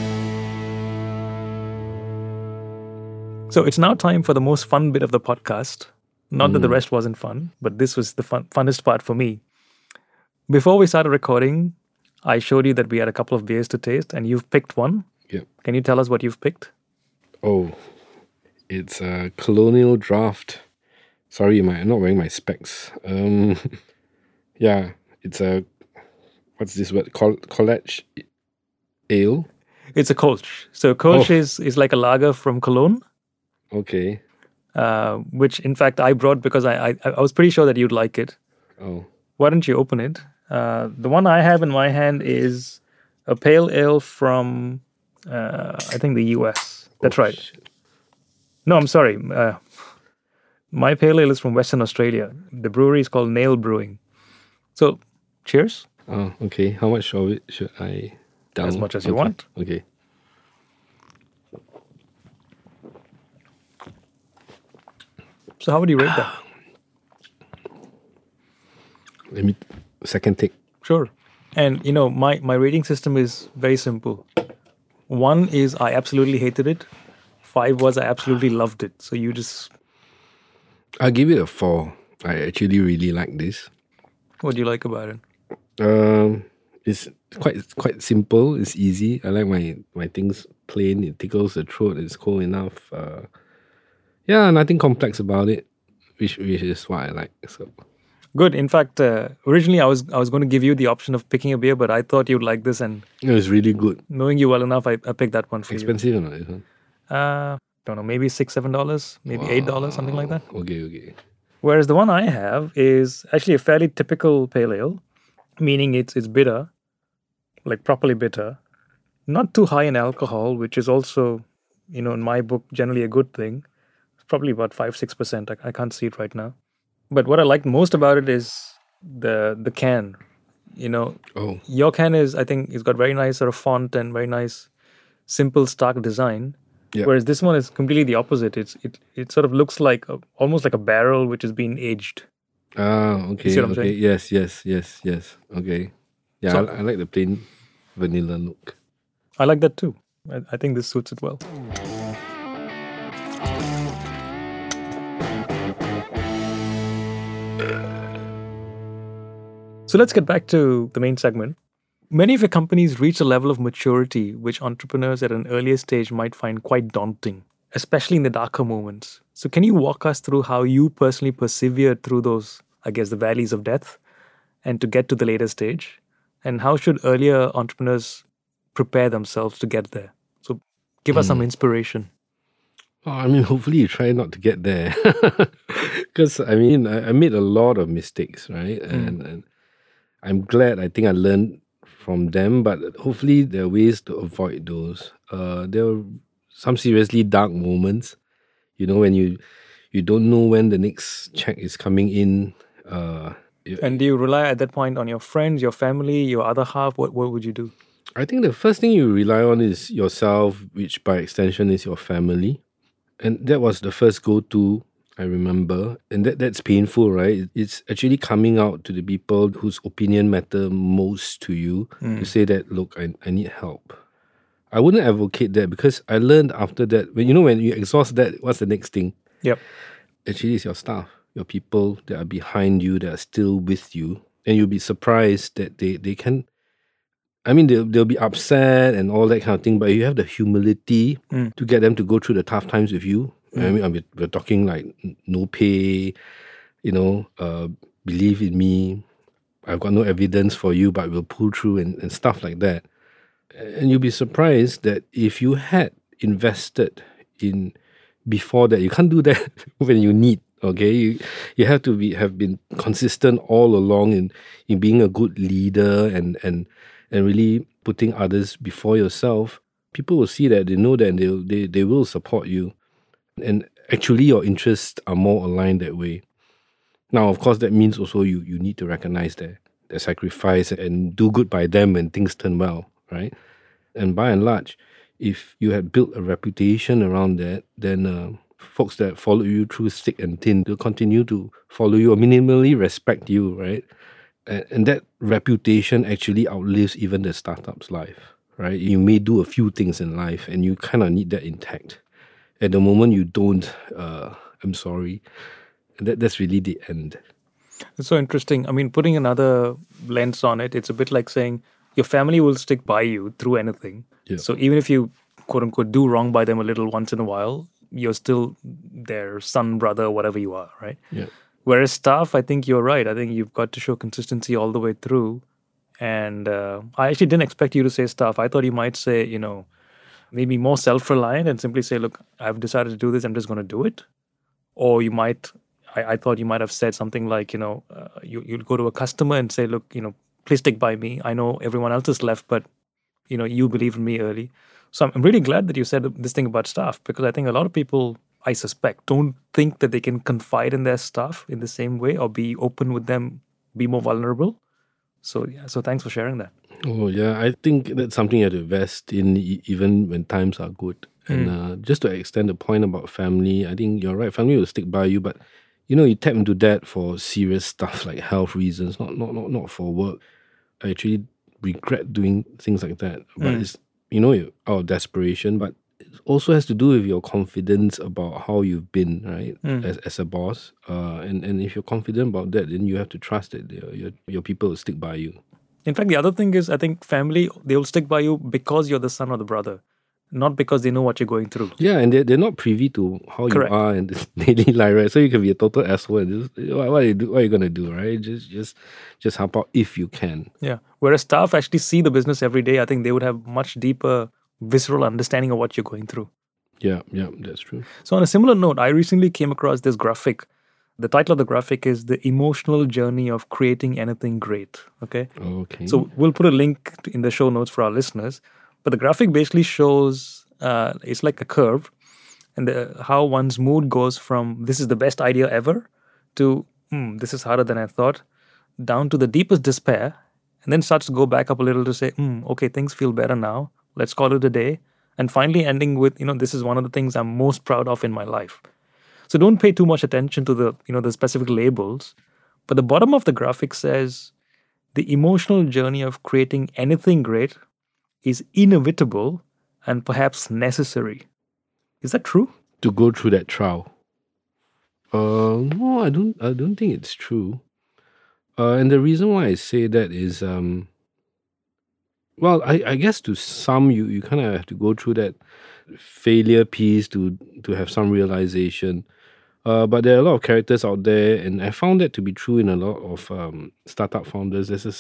So it's now time for the most fun bit of the podcast. Not that the rest wasn't fun, but this was the funnest part for me. Before we started recording, I showed you that we had a couple of beers to taste, and you've picked one. Yep. Can you tell us what you've picked? Oh, it's a Colonial Draft. Sorry, I'm not wearing my specs. Yeah, it's a, what's this word? College Ale? It's a Kolsch. So Kolsch is like a lager from Cologne. Okay. Which in fact I brought because I was pretty sure that you'd like it. Oh. Why don't you open it? The one I have in my hand is a pale ale from, I think the US. That's right. Shit. No, I'm sorry. My pale ale is from Western Australia. The brewery is called Nail Brewing. So, cheers. Oh, okay. How much of it should I down? As much as you want. Okay. So how would you rate that? Let me second take. Sure. And my rating system is very simple. 1 is I absolutely hated it. 5 was I absolutely loved it. So you just... I'll give it a 4. I actually really like this. What do you like about it? It's quite simple. It's easy. I like my things plain. It tickles the throat. It's cold enough. Yeah, nothing complex about it, which is what I like. So good. In fact, originally I was going to give you the option of picking a beer, but I thought you'd like this, and it was really good. Knowing you well enough, I picked that one for Expensive or not? This one? Don't know, maybe $6-7, maybe $8, something like that. Okay. Whereas the one I have is actually a fairly typical pale ale, meaning it's bitter, like properly bitter, not too high in alcohol, which is also, in my book, generally a good thing. It's probably about 5-6%. I can't see it right now. But what I like most about it is the can. Your can is, I think, it's got very nice sort of font and very nice, simple, stark design. Yep. Whereas this one is completely the opposite. It sort of looks like almost like a barrel which has been aged. Okay. You see what I'm saying? Yes. Okay. Yeah, so, I like the plain vanilla look. I like that too. I think this suits it well. So let's get back to the main segment. Many of your companies reach a level of maturity which entrepreneurs at an earlier stage might find quite daunting, especially in the darker moments. So can you walk us through how you personally persevered through those, I guess, the valleys of death and to get to the later stage? And how should earlier entrepreneurs prepare themselves to get there? So give us some inspiration. Oh, I mean, hopefully you try not to get there. Because, I mean, I made a lot of mistakes, right? And I'm glad I think I learned from them, but hopefully there are ways to avoid those. There are some seriously dark moments, when you don't know when the next check is coming in. And do you rely at that point on your friends, your family, your other half? What would you do? I think the first thing you rely on is yourself, which by extension is your family. And that was the first go-to, I remember. And that's painful, right? It's actually coming out to the people whose opinion matter most to you to say that, look, I need help. I wouldn't advocate that because I learned after that, when you exhaust that, what's the next thing? Yep. Actually, it's your staff, your people that are behind you, that are still with you. And you'll be surprised that they can... I mean, they'll be upset and all that kind of thing, but you have the humility to get them to go through the tough times with you. I mean, we're talking like no pay, believe in me. I've got no evidence for you, but we'll pull through and stuff like that. And you'll be surprised that if you had invested in before that, you can't do that when you need. Okay, you have to have been consistent all along in being a good leader and really putting others before yourself. People will see that, they know that, and they will support you. And actually, your interests are more aligned that way. Now, of course, that means also you need to recognize their sacrifice and do good by them when things turn well, right? And by and large, if you had built a reputation around that, then folks that follow you through thick and thin will continue to follow you or minimally respect you, right? And that reputation actually outlives even the startup's life, right? You may do a few things in life and you kind of need that intact. At the moment you don't, I'm sorry. That's really the end. It's so interesting. I mean, putting another lens on it, it's a bit like saying your family will stick by you through anything. Yeah. So even if you, quote unquote, do wrong by them a little once in a while, you're still their son, brother, whatever you are, right? Yeah. Whereas staff, I think you're right. I think you've got to show consistency all the way through. And I actually didn't expect you to say staff. I thought you might say, maybe more self-reliant and simply say, look, I've decided to do this. I'm just going to do it. Or you might, I thought you might have said something like, you'd go to a customer and say, look, please stick by me. I know everyone else is left, but, you believe in me early. So I'm really glad that you said this thing about staff, because I think a lot of people, I suspect, don't think that they can confide in their staff in the same way or be open with them, be more vulnerable. So thanks for sharing that. Oh, yeah. I think that's something you have to invest in even when times are good. And just to extend the point about family, I think you're right. Family will stick by you, but, you tap into that for serious stuff like health reasons, not for work. I actually regret doing things like that. But it's, out of desperation, but it also has to do with your confidence about how you've been, right, as a boss. And if you're confident about that, then you have to trust that your people will stick by you. In fact, the other thing is, I think family, they will stick by you because you're the son or the brother, not because they know what you're going through. Yeah, and they're not privy to how Correct. you are in this daily life, right? So you can be a total asshole and just, what are you going to do, right? Just help out if you can. Yeah. Whereas staff actually see the business every day, I think they would have much deeper visceral understanding of what you're going through. Yeah, that's true. So on a similar note, I recently came across this graphic. The title of the graphic is The Emotional Journey of Creating Anything Great. Okay. Okay. So we'll put a link in the show notes for our listeners. But the graphic basically shows, it's like a curve, and how one's mood goes from this is the best idea ever to this is harder than I thought, down to the deepest despair, and then starts to go back up a little to say, okay, things feel better now. Let's call it a day. And finally ending with, this is one of the things I'm most proud of in my life. So don't pay too much attention to the specific labels. But the bottom of the graphic says, the emotional journey of creating anything great is inevitable and perhaps necessary. Is that true? To go through that trial. No, I don't think it's true. And the reason why I say that is, well, I guess to some you kind of have to go through that failure piece to have some realization. But there are a lot of characters out there, and I found that to be true in a lot of startup founders. There's this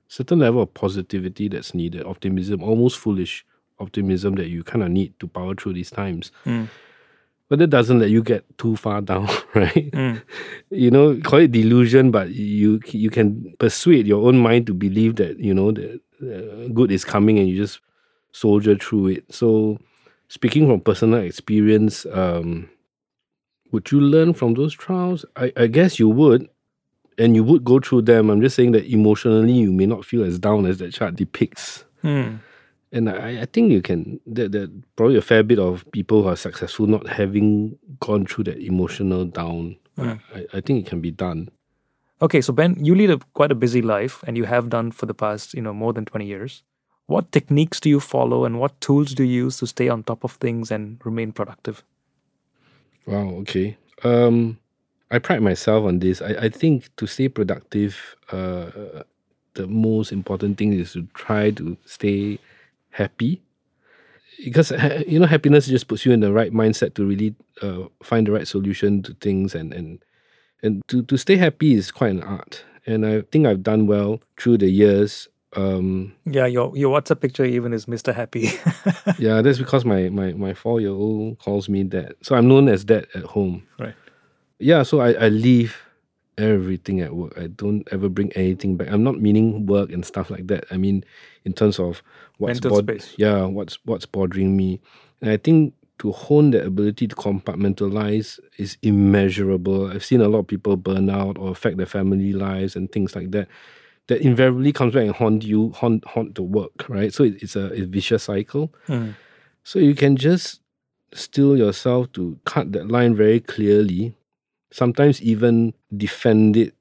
certain level of positivity that's needed, optimism, almost foolish optimism that you kind of need to power through these times. But that doesn't let you get too far down, right? Call it delusion, but you can persuade your own mind to believe that, that good is coming and you just soldier through it. So speaking from personal experience, would you learn from those trials? I guess you would, and you would go through them. I'm just saying that emotionally you may not feel as down as that chart depicts. And I think you can, that probably a fair bit of people who are successful not having gone through that emotional down. I think it can be done. Okay, so Ben, you lead quite a busy life, and you have done for the past, more than 20 years. What techniques do you follow, and what tools do you use to stay on top of things and remain productive? Wow, okay. I pride myself on this. I think to stay productive, the most important thing is to try to stay happy, because happiness just puts you in the right mindset to really find the right solution to things, and to stay happy is quite an art, and I think I've done well through the years. Yeah, your WhatsApp picture even is Mr. Happy. Yeah, that's because my 4-year-old calls me dad, so I'm known as dad at home. Right. Yeah, so I leave everything at work. I don't ever bring anything back. I'm not meaning work and stuff like that. I mean, in terms of mental space. Yeah, what's bothering me. And I think to hone that ability to compartmentalize is immeasurable. I've seen a lot of people burn out or affect their family lives and things like that. That invariably comes back and haunt the work, right? So it's a vicious cycle. So you can just still yourself to cut that line very clearly. Sometimes even defend it,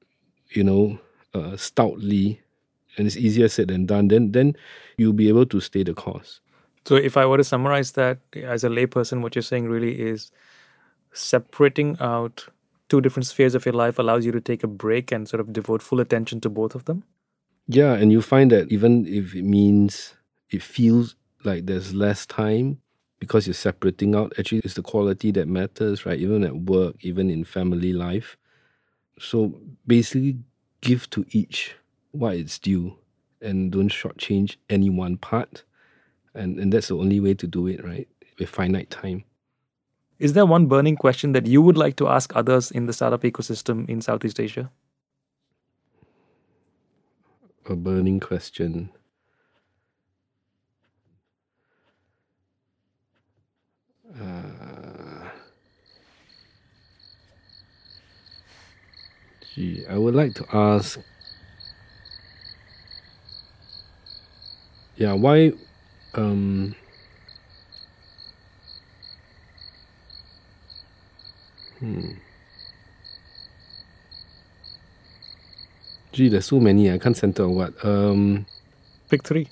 stoutly, and it's easier said than done. Then you'll be able to stay the course. So if I were to summarize that as a layperson, what you're saying really is separating out two different spheres of your life allows you to take a break and sort of devote full attention to both of them? Yeah, and you find that even if it feels like there's less time, because you're separating out, actually it's the quality that matters, right? Even at work, even in family life. So basically give to each what it's due and don't shortchange any one part. And that's the only way to do it, right? With finite time. Is there one burning question that you would like to ask others in the startup ecosystem in Southeast Asia? A burning question. I would like to ask, why there's so many, I can't center on what. Pick three.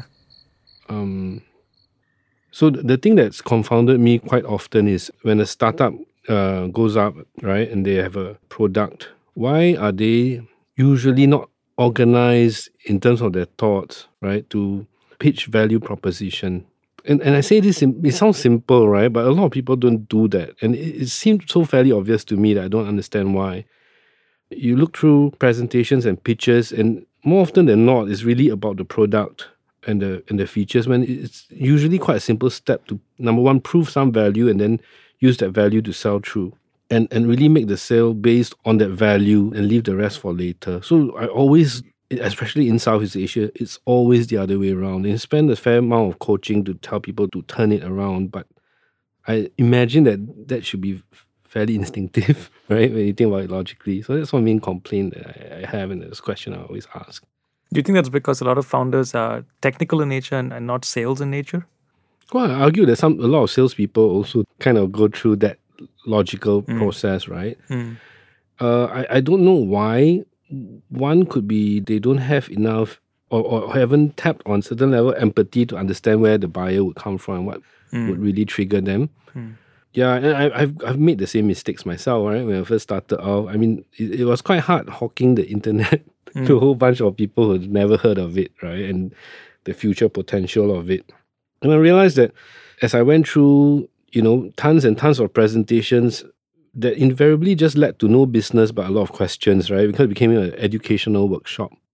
So the thing that's confounded me quite often is when a startup goes up, right, and they have a product, why are they usually not organized in terms of their thoughts, right, to pitch value proposition? And I say this, it sounds simple, right, but a lot of people don't do that. And it seemed so fairly obvious to me that I don't understand why. You look through presentations and pitches, and more often than not, it's really about the product and the features, when it's usually quite a simple step to, number one, prove some value and then use that value to sell through and really make the sale based on that value and leave the rest for later. So I always, especially in Southeast Asia, it's always the other way around. They spend a fair amount of coaching to tell people to turn it around, but I imagine that should be fairly instinctive, right, when you think about it logically. So that's one main complaint that I have, and this question I always ask. Do you think that's because a lot of founders are technical in nature and not sales in nature? Well, I argue that a lot of salespeople also kind of go through that logical process, right? I don't know why. One could be they don't have enough or haven't tapped on certain level of empathy to understand where the buyer would come from and what would really trigger them. Yeah, and I've made the same mistakes myself, right? When I first started out, I mean, it was quite hard hawking the internet to a whole bunch of people who had never heard of it, right? And the future potential of it. And I realized that as I went through, tons and tons of presentations that invariably just led to no business but a lot of questions, right? Because it became an educational workshop.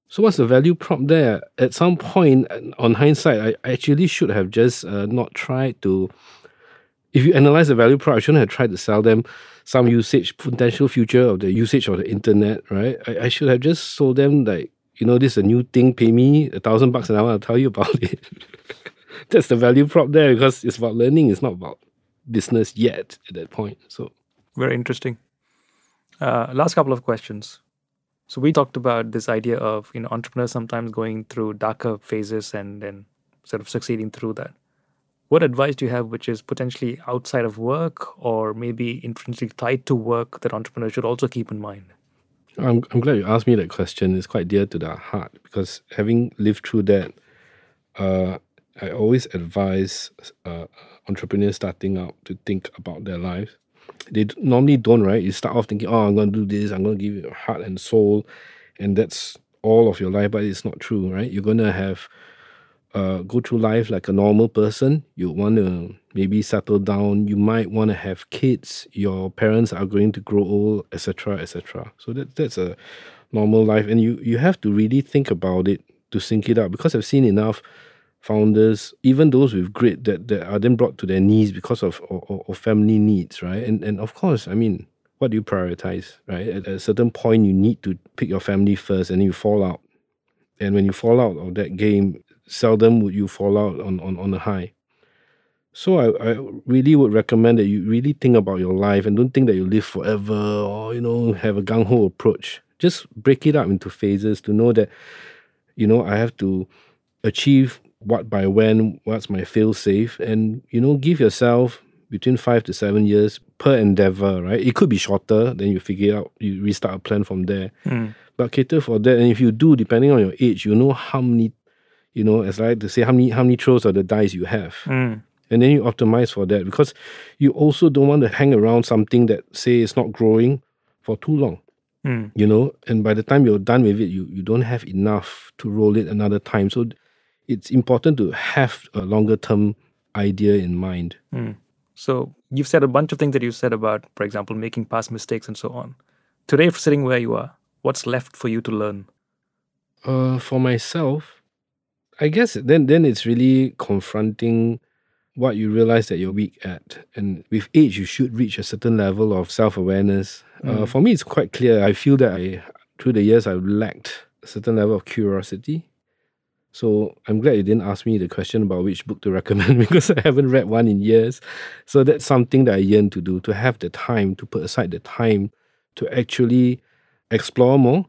So what's the value prop there? At some point, on hindsight, I actually should have just not tried to. If you analyze the value prop, I shouldn't have tried to sell them some usage, potential future of the usage of the internet, right? I should have just sold them like, this is a new thing, pay me $1,000 and I want to tell you about it. That's the value prop there, because it's about learning. It's not about business yet at that point. So Very interesting. Last couple of questions. So we talked about this idea of entrepreneurs sometimes going through darker phases and then sort of succeeding through that. What advice do you have which is potentially outside of work or maybe intrinsically tied to work that entrepreneurs should also keep in mind? I'm glad you asked me that question. It's quite dear to the heart, because having lived through that, I always advise entrepreneurs starting out to think about their lives. They normally don't, right? You start off thinking, I'm going to do this, I'm going to give it heart and soul, and that's all of your life, but it's not true, right? You're going to have go through life like a normal person. You want to maybe settle down. You might want to have kids. Your parents are going to grow old, etc., etc. So that's a normal life, and you have to really think about it to sync it up, because I've seen enough founders, even those with grit, that are then brought to their knees because of family needs, right? And of course, I mean, what do you prioritize, right? At a certain point, you need to pick your family first, and you fall out. And when you fall out of that game, seldom would you fall out on a high. So I really would recommend that you really think about your life and don't think that you live forever or, have a gung-ho approach. Just break it up into phases to know that, I have to achieve what by when, what's my fail safe, and, give yourself between 5 to 7 years per endeavor, right? It could be shorter, then you figure out, you restart a plan from there. But cater for that. And if you do, depending on your age, how many, as I like to say, how many throws of the dice you have. And then you optimize for that, because you also don't want to hang around something that, say, is not growing for too long. And by the time you're done with it, you don't have enough to roll it another time. So it's important to have a longer term idea in mind. So you've said a bunch of things that you said about, for example, making past mistakes and so on. Today, sitting where you are, what's left for you to learn? For myself, I guess then it's really confronting what you realize that you're weak at. And with age, you should reach a certain level of self-awareness. For me, it's quite clear. I feel that through the years, I've lacked a certain level of curiosity. So I'm glad you didn't ask me the question about which book to recommend, because I haven't read one in years. So that's something that I yearn to do, to have the time, to put aside the time to actually explore more.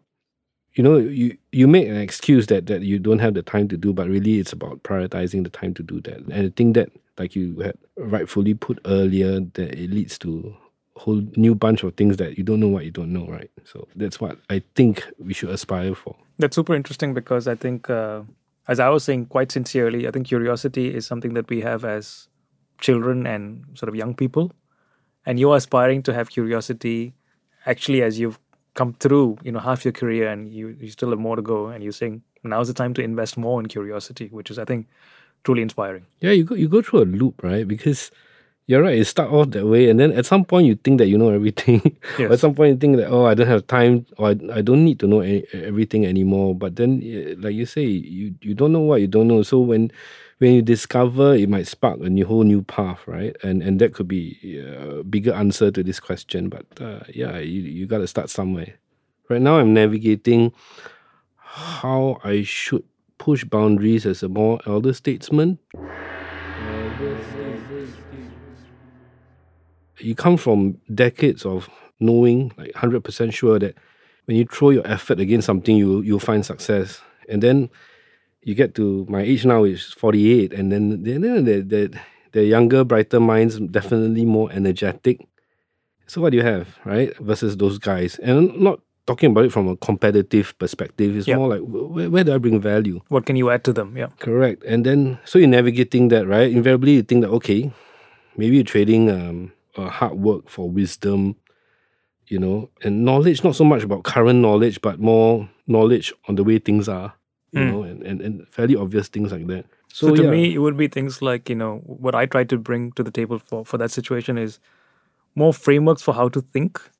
You make an excuse that you don't have the time to do, but really it's about prioritizing the time to do that. And I think that, like you had rightfully put earlier, that it leads to a whole new bunch of things that you don't know what you don't know, right? So that's what I think we should aspire for. That's super interesting, because I think, as I was saying quite sincerely, I think curiosity is something that we have as children and sort of young people. And you are aspiring to have curiosity actually as you've come through, half your career, and you still have more to go, and you're saying now's the time to invest more in curiosity, which is, I think, truly inspiring. Yeah, you go through a loop, right? Because you're right, it start off that way, and then at some point you think that you know everything. Yes. Or at some point you think that, I don't have time, or I don't need to know everything anymore. But then, like you say, you don't know what you don't know. So when you discover, it might spark a whole new path, right? And that could be a bigger answer to this question. But you got to start somewhere. Right now, I'm navigating how I should push boundaries as a more elder statesman. You come from decades of knowing, like 100% sure that when you throw your effort against something, you'll find success. And then you get to my age now, is 48, and then the younger, brighter minds, definitely more energetic. So what do you have, right? Versus those guys. And I'm not talking about it from a competitive perspective. It's more like, where do I bring value? What can you add to them? Yeah. Correct. And then, so you're navigating that, right? Invariably, you think that, okay, maybe you're trading hard work for wisdom, and knowledge, not so much about current knowledge, but more knowledge on the way things are, and fairly obvious things like that. So to me, it would be things like, what I try to bring to the table for that situation is more frameworks for how to think,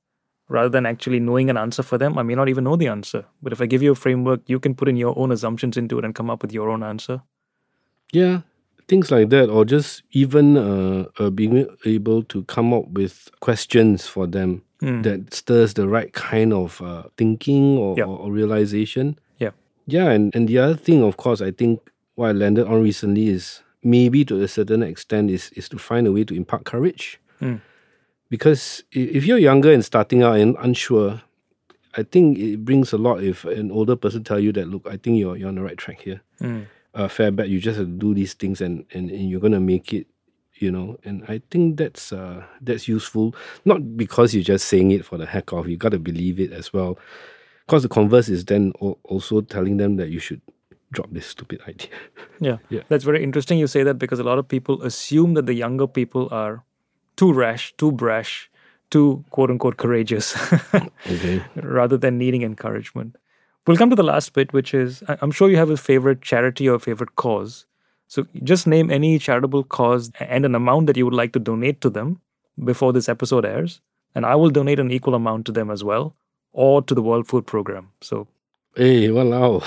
rather than actually knowing an answer for them. I may not even know the answer. But if I give you a framework, you can put in your own assumptions into it and come up with your own answer. Yeah, things like that, or just even being able to come up with questions for them that stirs the right kind of thinking or realization. Yeah. Yeah, and the other thing, of course, I think what I landed on recently is maybe to a certain extent is to find a way to impart courage. Because if you're younger and starting out and unsure, I think it brings a lot if an older person tell you that, look, I think you're on the right track here. Fair bet, you just have to do these things and you're going to make it, and I think that's useful, not because you're just saying it for the heck of, you got to believe it as well, because the converse is then also telling them that you should drop this stupid idea. Yeah, that's very interesting you say that, because a lot of people assume that the younger people are too rash, too brash, too quote-unquote courageous, Okay. rather than needing encouragement. We'll come to the last bit, which is, I'm sure you have a favorite charity or a favorite cause. So just name any charitable cause and an amount that you would like to donate to them before this episode airs. And I will donate an equal amount to them as well, or to the World Food Program. So, Hey, walao.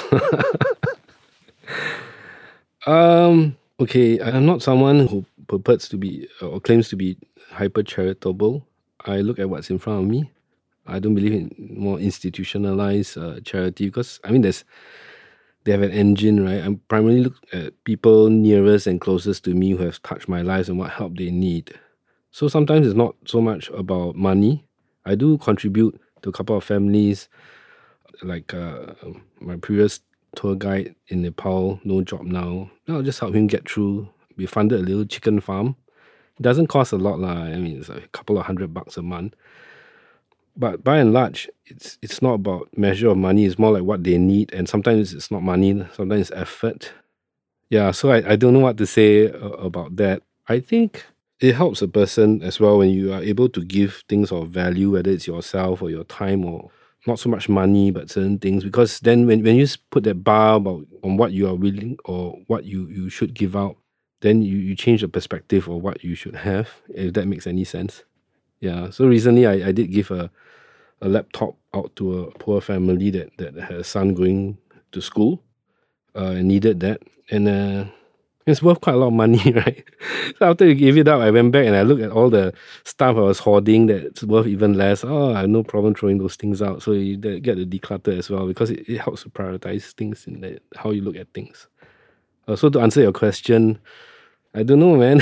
Okay, I'm not someone who purports to be or claims to be hyper charitable. I look at what's in front of me. I don't believe in more institutionalized charity, because they have an engine, right? I primarily look at people nearest and closest to me who have touched my lives and what help they need. So sometimes it's not so much about money. I do contribute to a couple of families, like my previous tour guide in Nepal, no job now. I'll just help him get through. We funded a little chicken farm. It doesn't cost a lot, lah. I mean, it's a couple of $100 a month. But by and large, it's not about measure of money. It's more like what they need. And sometimes it's not money. Sometimes it's effort. Yeah, so I don't know what to say about that. I think it helps a person as well when you are able to give things of value, whether it's yourself or your time, or not so much money, but certain things. Because then when you put that bar on what you are willing or what you should give out, then you change the perspective of what you should have, if that makes any sense. Yeah, so recently I did give a laptop out to a poor family that had a son going to school and needed that. And it's worth quite a lot of money, right? So after you gave it up, I went back and I looked at all the stuff I was hoarding that's worth even less. I have no problem throwing those things out. So you get to declutter as well, because it helps to prioritize things in how you look at things. So to answer your question, I don't know, man.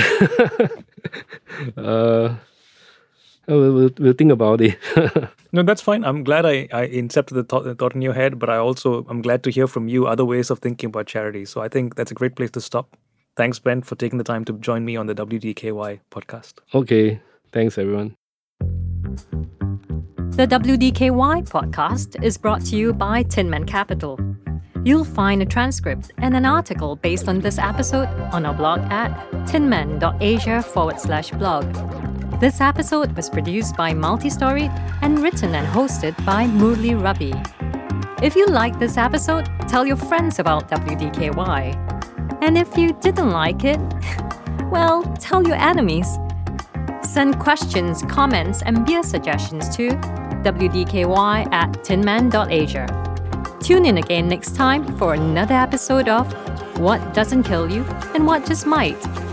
We'll think about it. no, that's fine. I'm glad I incepted the thought in your head, but I'm glad to hear from you other ways of thinking about charity. So I think that's a great place to stop. Thanks, Ben, for taking the time to join me on the WDKY podcast. Okay. Thanks, everyone. The WDKY podcast is brought to you by Tin Man Capital. You'll find a transcript and an article based on this episode on our blog at tinman.asia/blog. This episode was produced by Multistory and written and hosted by Murli Rabi. If you liked this episode, tell your friends about WDKY. And if you didn't like it, well, tell your enemies. Send questions, comments, and beer suggestions to wdky@tinman.asia. Tune in again next time for another episode of What Doesn't Kill You and What Just Might.